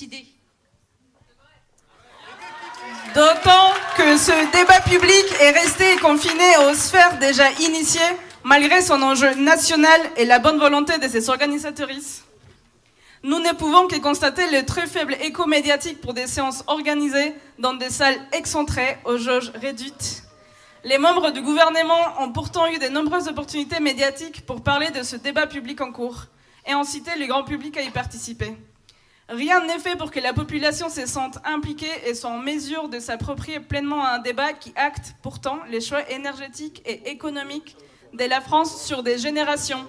D'autant que ce débat public est resté confiné aux sphères déjà initiées, malgré son enjeu national et la bonne volonté de ses organisatrices. Nous ne pouvons que constater le très faible écho médiatique pour des séances organisées dans des salles excentrées aux jauges réduites. Les membres du gouvernement ont pourtant eu de nombreuses opportunités médiatiques pour parler de ce débat public en cours et inciter le grand public à y participer. Rien n'est fait pour que la population se sente impliquée et soit en mesure de s'approprier pleinement à un débat qui acte pourtant les choix énergétiques et économiques de la France sur des générations.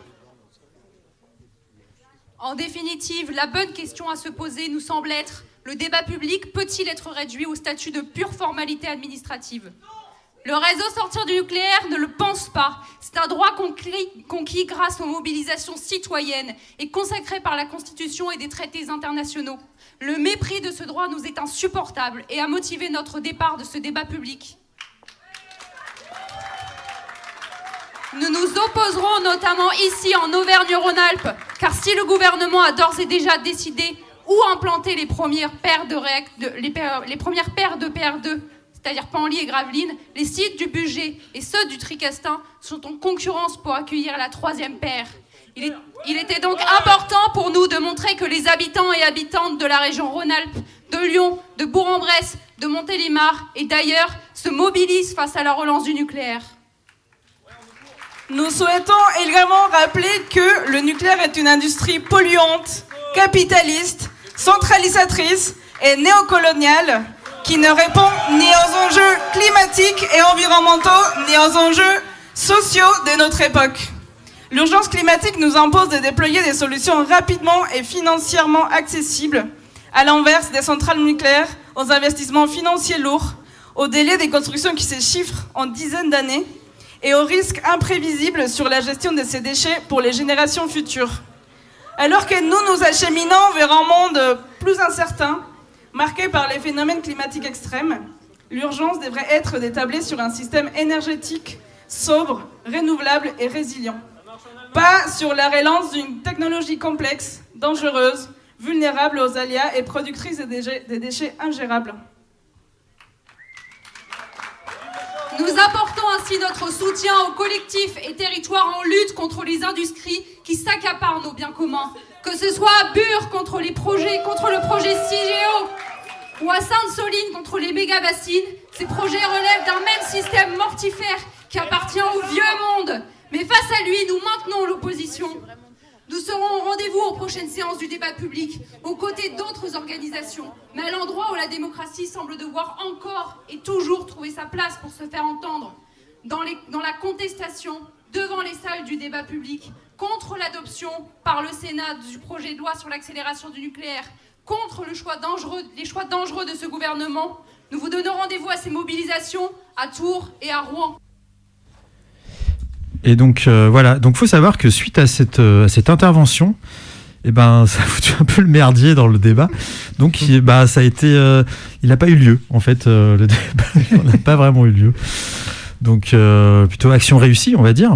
En définitive, la bonne question à se poser nous semble être: le débat public peut-il être réduit au statut de pure formalité administrative ? Le réseau Sortir du nucléaire ne le pense pas. C'est un droit conquis grâce aux mobilisations citoyennes et consacré par la Constitution et des traités internationaux. Le mépris de ce droit nous est insupportable et a motivé notre départ de ce débat public. Nous nous opposerons notamment ici en Auvergne-Rhône-Alpes, car si le gouvernement a d'ores et déjà décidé où implanter les premières paires de PR2, c'est-à-dire Penly et Gravelines, les sites du Bugey et ceux du Tricastin sont en concurrence pour accueillir la 3e paire. Il était donc important pour nous de montrer que les habitants et habitantes de la région Rhône-Alpes, de Lyon, de Bourg-en-Bresse, de Montélimar et d'ailleurs se mobilisent face à la relance du nucléaire. Nous souhaitons également rappeler que le nucléaire est une industrie polluante, capitaliste, centralisatrice et néocoloniale qui ne répond ni aux enjeux climatiques et environnementaux ni aux enjeux sociaux de notre époque. L'urgence climatique nous impose de déployer des solutions rapidement et financièrement accessibles, à l'inverse des centrales nucléaires, aux investissements financiers lourds, aux délais des constructions qui se chiffrent en dizaines d'années et aux risques imprévisibles sur la gestion de ces déchets pour les générations futures. Alors que nous acheminons vers un monde plus incertain, marqué par les phénomènes climatiques extrêmes, l'urgence devrait être d'établir sur un système énergétique sobre, renouvelable et résilient. Pas sur la relance d'une technologie complexe, dangereuse, vulnérable aux aléas et productrice de déchets ingérables. Nous apportons ainsi notre soutien aux collectifs et territoires en lutte contre les industries qui s'accaparent nos biens communs. Que ce soit à Bure contre le projet CIGEO ou à Sainte-Soline contre les méga-bassines, ces projets relèvent d'un même système mortifère qui appartient au vieux monde. Mais face à lui, nous maintenons l'opposition. Nous serons au rendez-vous aux prochaines séances du débat public, aux côtés d'autres organisations, mais à l'endroit où la démocratie semble devoir encore et toujours trouver sa place pour se faire entendre, dans la contestation, devant les salles du débat public, contre l'adoption par le Sénat du projet de loi sur l'accélération du nucléaire, contre les choix dangereux de ce gouvernement. Nous vous donnons rendez-vous à ces mobilisations à Tours et à Rouen. Et donc voilà, donc faut savoir que suite à cette intervention, ça a foutu un peu le merdier dans le débat. Donc ça a été, il n'a pas eu lieu en fait, le débat n'a pas vraiment eu lieu. Donc plutôt action réussie, on va dire.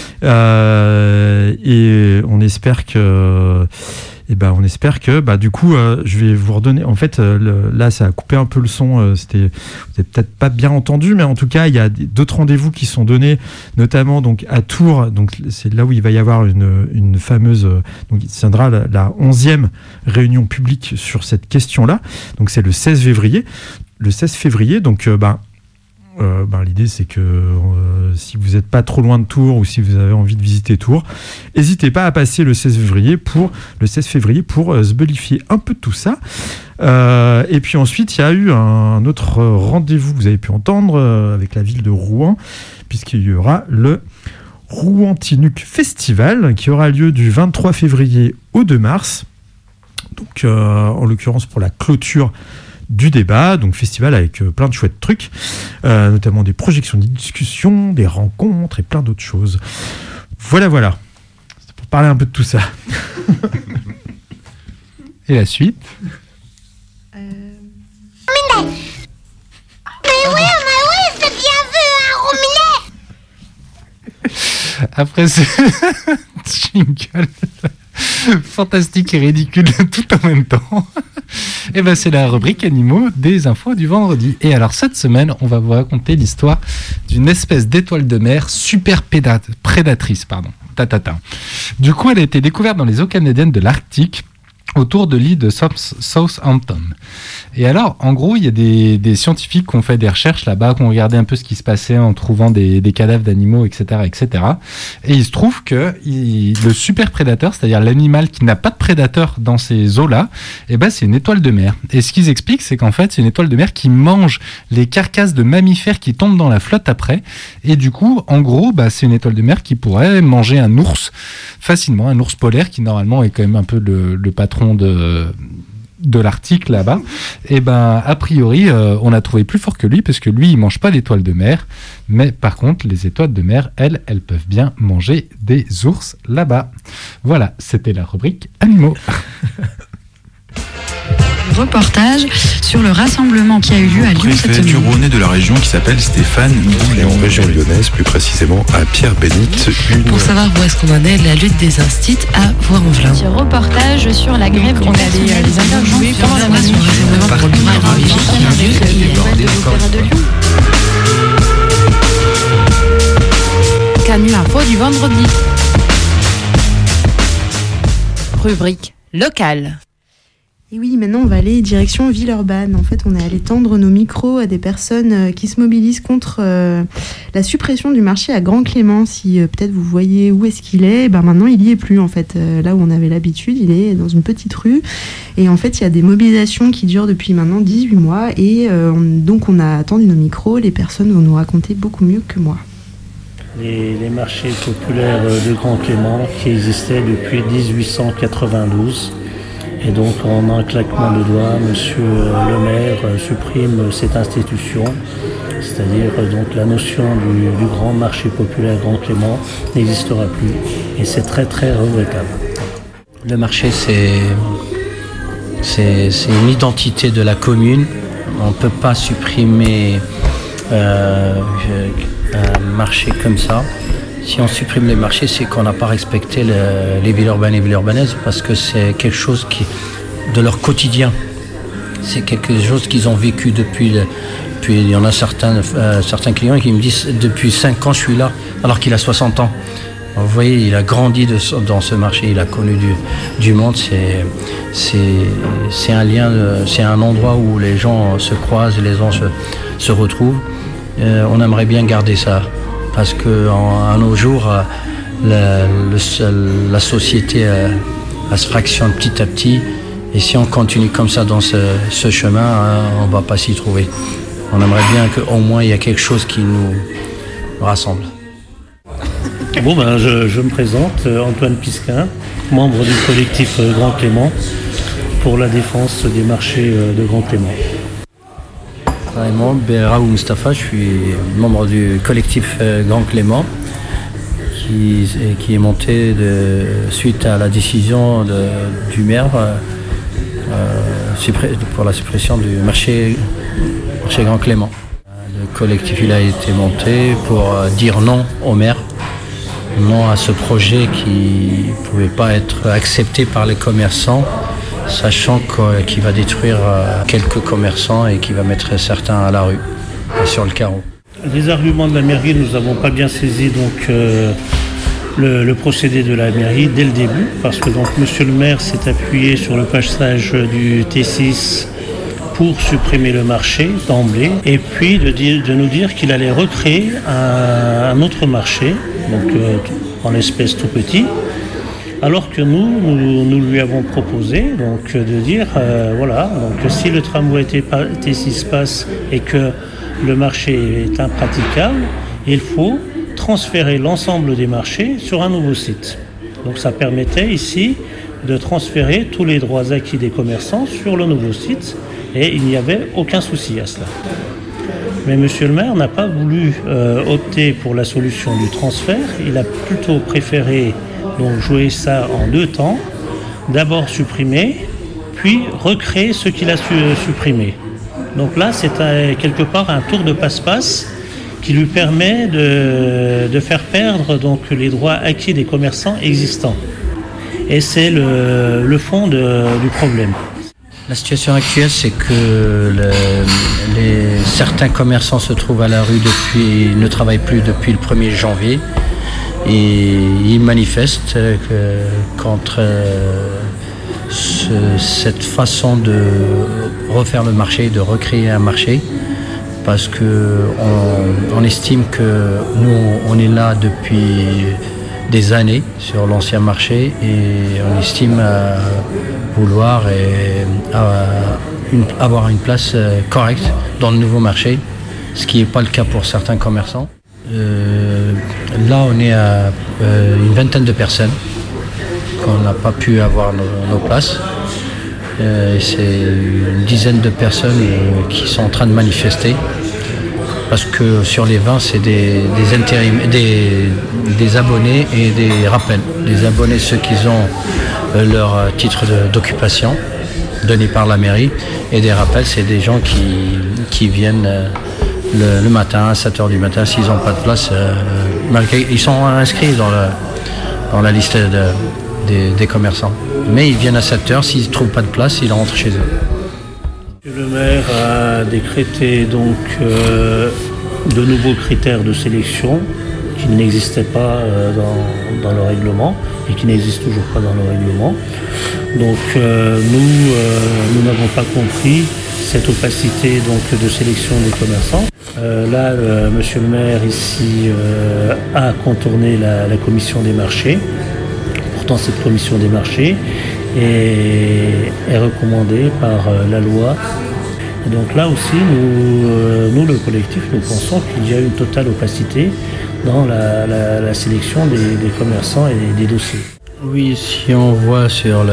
Et on espère que du coup je vais vous redonner, en fait là ça a coupé un peu le son, vous avez peut-être pas bien entendu, mais en tout cas il y a d'autres rendez-vous qui sont donnés, notamment donc à Tours, donc c'est là où il va y avoir une fameuse, donc il tiendra la 11e réunion publique sur cette question-là, donc c'est le 16 février, donc l'idée c'est que si vous n'êtes pas trop loin de Tours ou si vous avez envie de visiter Tours, n'hésitez pas à passer le 16 février pour se bolifier un peu de tout ça. Et puis ensuite il y a eu un autre rendez-vous que vous avez pu entendre avec la ville de Rouen, puisqu'il y aura le Rouen-Tinuc Festival qui aura lieu du 23 février au 2 mars, donc en l'occurrence pour la clôture du débat, donc festival avec plein de chouettes trucs, notamment des projections, des discussions, des rencontres et plein d'autres choses. Voilà. C'était pour parler un peu de tout ça. Et la suite Mais oui, c'est bien vu, un rominet. Après ce jingle fantastique et ridicule tout en même temps, c'est la rubrique animaux des infos du vendredi. Et alors cette semaine, on va vous raconter l'histoire d'une espèce d'étoile de mer super prédatrice. Du coup, elle a été découverte dans les eaux canadiennes de l'Arctique, autour de l'île de Southampton. Et alors, en gros, il y a des scientifiques qui ont fait des recherches là-bas, qui ont regardé un peu ce qui se passait en trouvant des cadavres d'animaux, etc., etc. Et il se trouve que le super prédateur, c'est-à-dire l'animal qui n'a pas de prédateur dans ces eaux-là, c'est une étoile de mer. Et ce qu'ils expliquent, c'est qu'en fait, c'est une étoile de mer qui mange les carcasses de mammifères qui tombent dans la flotte après. Et du coup, en gros, c'est une étoile de mer qui pourrait manger un ours facilement, un ours polaire qui normalement est quand même un peu le patron de l'Arctique là-bas. Et a priori on a trouvé plus fort que lui, parce que lui il mange pas d'étoiles de mer, mais par contre les étoiles de mer elles peuvent bien manger des ours là-bas. Voilà, c'était la rubrique animaux. Reportage sur le rassemblement qui a eu lieu à Lyon cette semaine. Du Rhône et de la région qui s'appelle Stéphane Boulet. En région lyonnaise, plus précisément à Pierre-Bénite. Pour savoir où est-ce qu'on en est, la lutte des instits à Voix-en-Velin. Ce reportage sur la grève du personnel les interviewer pendant la mission pour le de Lyon. Canu Info du vendredi. Rubrique locale. Et oui, maintenant on va aller direction Villeurbanne. En fait, on est allé tendre nos micros à des personnes qui se mobilisent contre la suppression du marché à Grand Clément. Si peut-être vous voyez où est-ce qu'il est, maintenant il y est plus en fait. Là où on avait l'habitude, il est dans une petite rue. Et en fait, il y a des mobilisations qui durent depuis maintenant 18 mois. Et donc on a tendu nos micros. Les personnes vont nous raconter beaucoup mieux que moi. Les marchés populaires de Grand Clément qui existaient depuis 1892. Et donc, en un claquement de doigts, Monsieur le maire supprime cette institution, c'est-à-dire donc la notion du grand marché populaire Grand Clément n'existera plus. Et c'est très très regrettable. Le marché, c'est une identité de la commune. On ne peut pas supprimer un marché comme ça. Si on supprime les marchés, c'est qu'on n'a pas respecté les Villeurbanais et Villeurbanaises parce que c'est quelque chose de leur quotidien. C'est quelque chose qu'ils ont vécu depuis il y en a certains clients qui me disent depuis 5 ans je suis là alors qu'il a 60 ans. Vous voyez, il a grandi dans ce marché, il a connu du monde. C'est un lien, c'est un endroit où les gens se croisent, les gens se retrouvent. On aimerait bien garder ça. Parce qu'à nos jours, la société se fractionne petit à petit. Et si on continue comme ça dans ce chemin, on ne va pas s'y trouver. On aimerait bien qu'au moins il y ait quelque chose qui nous rassemble. Bon, je me présente, Antoine Pisquin, membre du collectif Grand Clément, pour la défense des marchés de Grand Clément. Moi, Raoul Mustafa, je suis membre du collectif Grand Clément qui est monté suite à la décision du maire pour la suppression du marché Grand Clément. Le collectif il a été monté pour dire non au maire, non à ce projet qui ne pouvait pas être accepté par les commerçants, sachant qu'il va détruire quelques commerçants et qu'il va mettre certains à la rue et sur le carreau. Les arguments de la mairie, nous n'avons pas bien saisi donc, le procédé de la mairie dès le début, parce que donc, monsieur le maire s'est appuyé sur le passage du T6 pour supprimer le marché d'emblée, et puis de nous dire qu'il allait recréer un autre marché, donc en espèce tout petit, alors que nous lui avons proposé donc, de dire, voilà, donc, si le tramway T6 passe et que le marché est impraticable, il faut transférer l'ensemble des marchés sur un nouveau site. Donc ça permettait ici de transférer tous les droits acquis des commerçants sur le nouveau site et il n'y avait aucun souci à cela. Mais monsieur le maire n'a pas voulu opter pour la solution du transfert, il a plutôt préféré donc jouer ça en 2 temps, d'abord supprimer, puis recréer ce qu'il a supprimé. Donc là, c'est quelque part un tour de passe-passe qui lui permet de faire perdre donc, les droits acquis des commerçants existants. Et c'est le fond du problème. La situation actuelle, c'est que certains commerçants se trouvent à la rue ne travaillent plus depuis le 1er janvier. Et ils manifestent contre cette façon de refaire le marché, de recréer un marché, parce qu'on estime que nous, on est là depuis des années sur l'ancien marché et on estime vouloir avoir une place correcte dans le nouveau marché, ce qui n'est pas le cas pour certains commerçants. Là, on est à une vingtaine de personnes qu'on n'a pas pu avoir nos places. C'est une dizaine de personnes qui sont en train de manifester parce que sur les 20, c'est des abonnés et des rappels. Les abonnés, ceux qui ont leur titre d'occupation donnés par la mairie. Et des rappels, c'est des gens qui viennent le matin, à 7h du matin, s'ils n'ont pas de place. Ils sont inscrits dans la liste des commerçants. Mais ils viennent à 7h, s'ils ne trouvent pas de place, ils rentrent chez eux. Le maire a décrété donc de nouveaux critères de sélection qui n'existaient pas dans le règlement et qui n'existent toujours pas dans le règlement. Donc nous n'avons pas compris cette opacité donc, de sélection des commerçants. Là, monsieur le maire ici a contourné la commission des marchés. Pourtant, cette commission des marchés est recommandée par la loi. Et donc là aussi, nous, le collectif, nous pensons qu'il y a une totale opacité dans la sélection des commerçants et des dossiers. Oui, si on voit en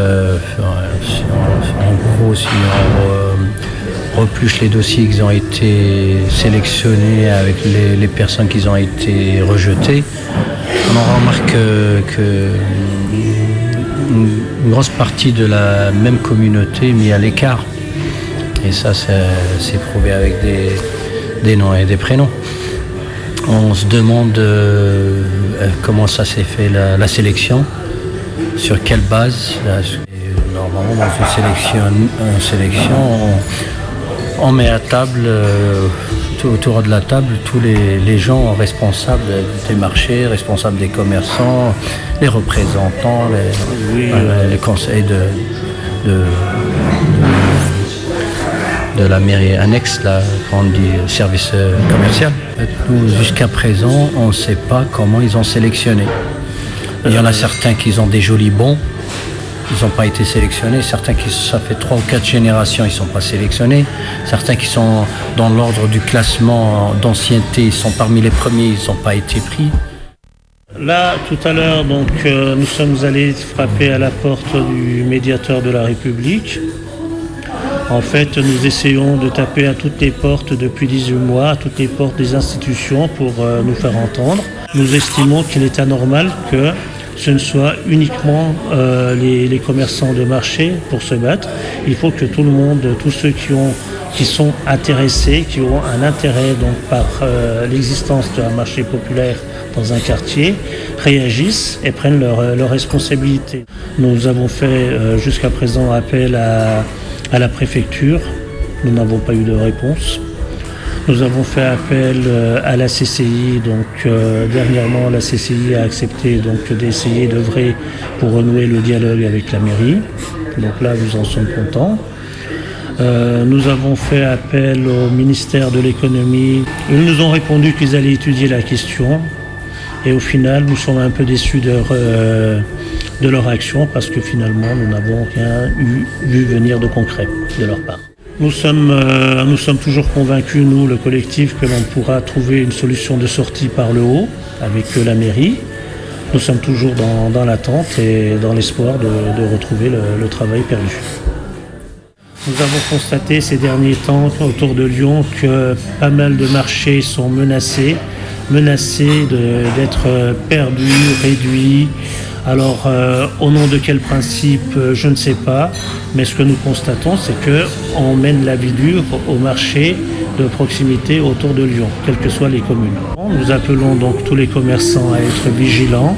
gros, si on repluche les dossiers qui ont été sélectionnés avec les personnes qui ont été rejetées, on en remarque que une grosse partie de la même communauté est mise à l'écart. Et ça, c'est prouvé avec des noms et des prénoms. On se demande comment ça s'est fait la sélection, sur quelle base. Normalement, dans une sélection, on met à table, autour de la table, tous les gens responsables des marchés, responsables des commerçants, les représentants, les conseils de la mairie annexe, là, quand on dit service commercial. Nous, jusqu'à présent, on ne sait pas comment ils ont sélectionné. Il y en a certains qui ont des jolis bons, ils n'ont pas été sélectionnés. Certains ça fait 3 ou 4 générations, ils ne sont pas sélectionnés. Certains qui sont dans l'ordre du classement d'ancienneté, ils sont parmi les premiers, ils n'ont pas été pris. Là, tout à l'heure, donc, nous sommes allés frapper à la porte du médiateur de la République. En fait, nous essayons de taper à toutes les portes depuis 18 mois, à toutes les portes des institutions pour nous faire entendre. Nous estimons qu'il est anormal que ce ne soit uniquement les commerçants de marché pour se battre. Il faut que tout le monde, tous ceux qui sont intéressés, qui ont un intérêt donc, par l'existence d'un marché populaire dans un quartier, réagissent et prennent leurs responsabilités. Nous avons fait jusqu'à présent appel à la préfecture. Nous n'avons pas eu de réponse. Nous avons fait appel à la CCI. Donc, dernièrement, la CCI a accepté donc, d'essayer d'œuvrer pour renouer le dialogue avec la mairie. Donc là, nous en sommes contents. Nous avons fait appel au ministère de l'économie. Ils nous ont répondu qu'ils allaient étudier la question. Et au final, nous sommes un peu déçus de leur action parce que finalement, nous n'avons rien vu venir de concret de leur part. Nous sommes toujours convaincus, nous, le collectif, que l'on pourra trouver une solution de sortie par le haut avec la mairie. Nous sommes toujours dans l'attente et dans l'espoir de retrouver le travail perdu. Nous avons constaté ces derniers temps autour de Lyon que pas mal de marchés sont menacés d'être perdus, réduits. Alors, au nom de quel principe, je ne sais pas, mais ce que nous constatons, c'est qu'on mène la vie dure au marché de proximité autour de Lyon, quelles que soient les communes. Nous appelons donc tous les commerçants à être vigilants,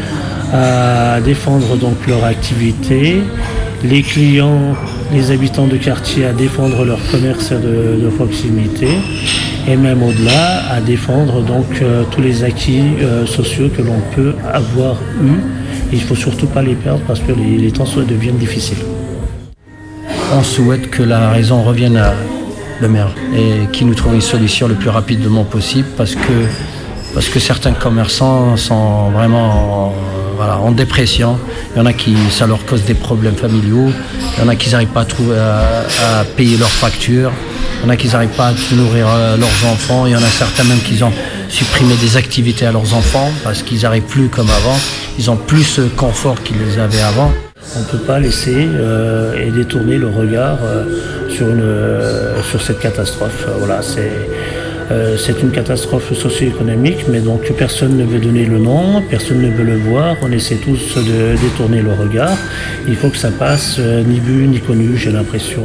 à défendre donc leur activité, les clients, les habitants de quartier à défendre leur commerce de proximité, et même au-delà, à défendre donc tous les acquis sociaux que l'on peut avoir eus. Il ne faut surtout pas les perdre parce que les temps deviennent difficiles. On souhaite que la raison revienne à le maire et qu'il nous trouve une solution le plus rapidement possible parce que certains commerçants sont vraiment en dépression. Il y en a qui ça leur cause des problèmes familiaux. Il y en a qui n'arrivent pas à payer leurs factures. Il y en a qui n'arrivent pas à nourrir leurs enfants. Il y en a certains même qui ont supprimé des activités à leurs enfants parce qu'ils n'arrivent plus comme avant. Ils ont plus ce confort qu'ils avaient avant. On ne peut pas laisser et détourner le regard sur cette catastrophe. Voilà, C'est une catastrophe socio-économique, mais donc personne ne veut donner le nom, personne ne veut le voir, on essaie tous de détourner le regard. Il faut que ça passe, ni vu ni connu, j'ai l'impression.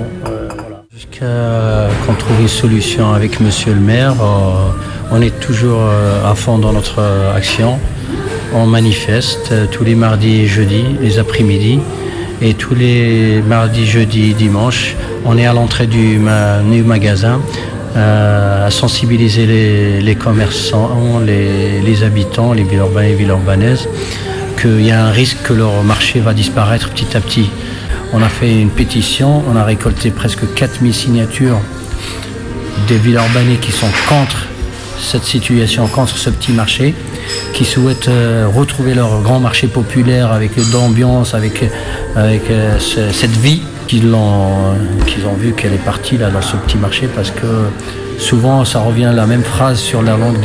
Jusqu'à qu'on trouve une solution avec monsieur le maire, on est toujours à fond dans notre action. On manifeste tous les mardis et jeudis, les après-midi. Et tous les mardis, jeudis, dimanches, on est à l'entrée du magasin à sensibiliser les commerçants, les habitants, les villes urbaines et villes urbanaises, qu'il y a un risque que leur marché va disparaître petit à petit. On a fait une pétition, on a récolté presque 4000 signatures des villes urbaines qui sont contre cette situation, contre ce petit marché, qui souhaitent retrouver leur grand marché populaire avec d'ambiance, avec cette vie qu'ils ont vu qu'elle est partie là, dans ce petit marché, parce que souvent ça revient la même phrase sur la langue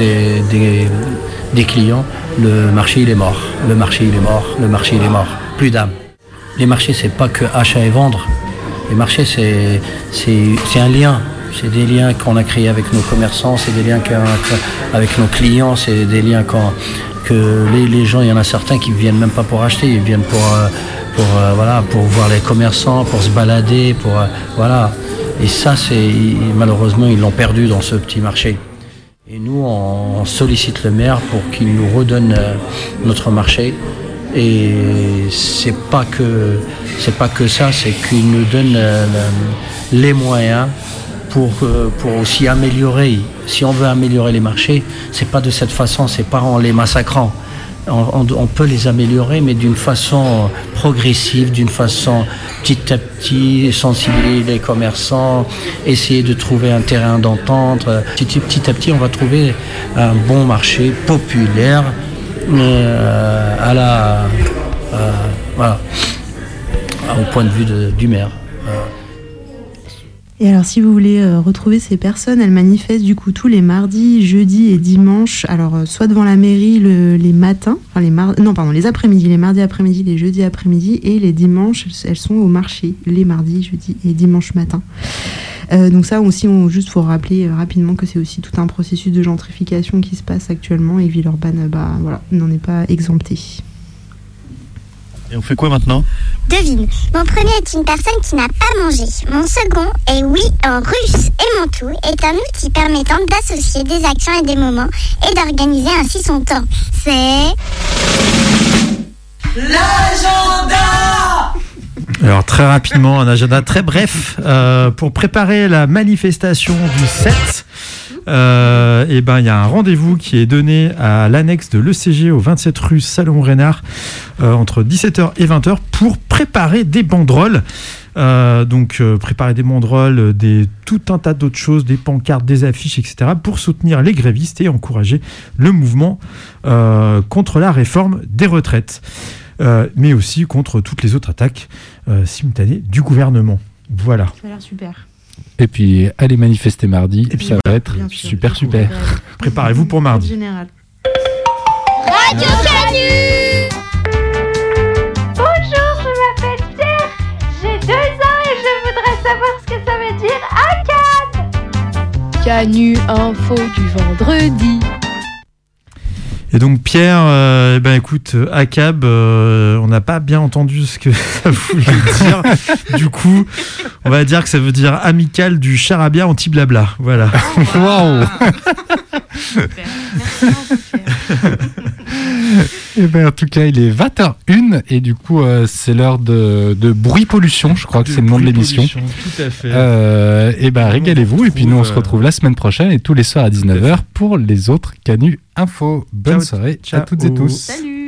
des clients, le marché il est mort, le marché il est mort, le marché il est mort, plus d'âme. Les marchés c'est pas que achat et vendre, les marchés c'est un lien. C'est des liens qu'on a créés avec nos commerçants, c'est des liens avec nos clients, c'est des liens que les gens, il y en a certains qui ne viennent même pas pour acheter, ils viennent pour voir les commerçants, pour se balader, voilà. Et ça, malheureusement, ils l'ont perdu dans ce petit marché. Et nous, on sollicite le maire pour qu'il nous redonne notre marché. Et c'est pas que ça, c'est qu'il nous donne les moyens pour aussi améliorer. Si on veut améliorer les marchés, c'est pas de cette façon, c'est pas en les massacrant. On peut les améliorer, mais d'une façon progressive, d'une façon petit à petit, sensibiliser les commerçants, essayer de trouver un terrain d'entente. Petit à petit, on va trouver un bon marché populaire au point de vue du maire. Et alors, si vous voulez retrouver ces personnes, elles manifestent du coup tous les mardis, jeudis et dimanches. Alors, soit devant la mairie les matins, les après-midi, les mardis après-midi, les jeudis après-midi, et les dimanches, elles sont au marché, les mardis, jeudis et dimanches matin. Donc ça aussi, juste faut rappeler rapidement que c'est aussi tout un processus de gentrification qui se passe actuellement, et Villeurbanne, n'en est pas exemptée. Et on fait quoi maintenant ? Devine, mon premier est une personne qui n'a pas mangé. Mon second est oui en russe. Et mon tout est un outil permettant d'associer des actions et des moments et d'organiser ainsi son temps. C'est... l'agenda. Alors très rapidement, un agenda très bref pour préparer la manifestation du 7. Il y a un rendez-vous qui est donné à l'annexe de l'ECG au 27 rue Salomon-Reynard entre 17h et 20h pour préparer des banderoles. Préparer des banderoles, tout un tas d'autres choses, des pancartes, des affiches, etc. pour soutenir les grévistes et encourager le mouvement contre la réforme des retraites. Mais aussi contre toutes les autres attaques simultanées du gouvernement. Voilà. Ça a l'air super. Et puis, allez manifester mardi, et puis ça va être super. Préparez-vous pour mardi. Général. Radio Canu. Bonjour, je m'appelle Pierre, j'ai 2 ans et je voudrais savoir ce que ça veut dire ACAB. Canu info du vendredi. Et donc Pierre, écoute, ACAB, on n'a pas bien entendu ce que ça voulait dire. Du coup, on va dire que ça veut dire amical du charabia anti-blabla. Voilà. Waouh. Et en tout cas, il est 20h01 et du coup, c'est l'heure de Bruit Pollution, je crois que c'est le nom de l'émission. Tout à fait. Régalez-vous et puis nous, on se retrouve la semaine prochaine et tous les soirs à 19h pour les autres Canu Info. Bonne soirée à toutes et tous. Salut.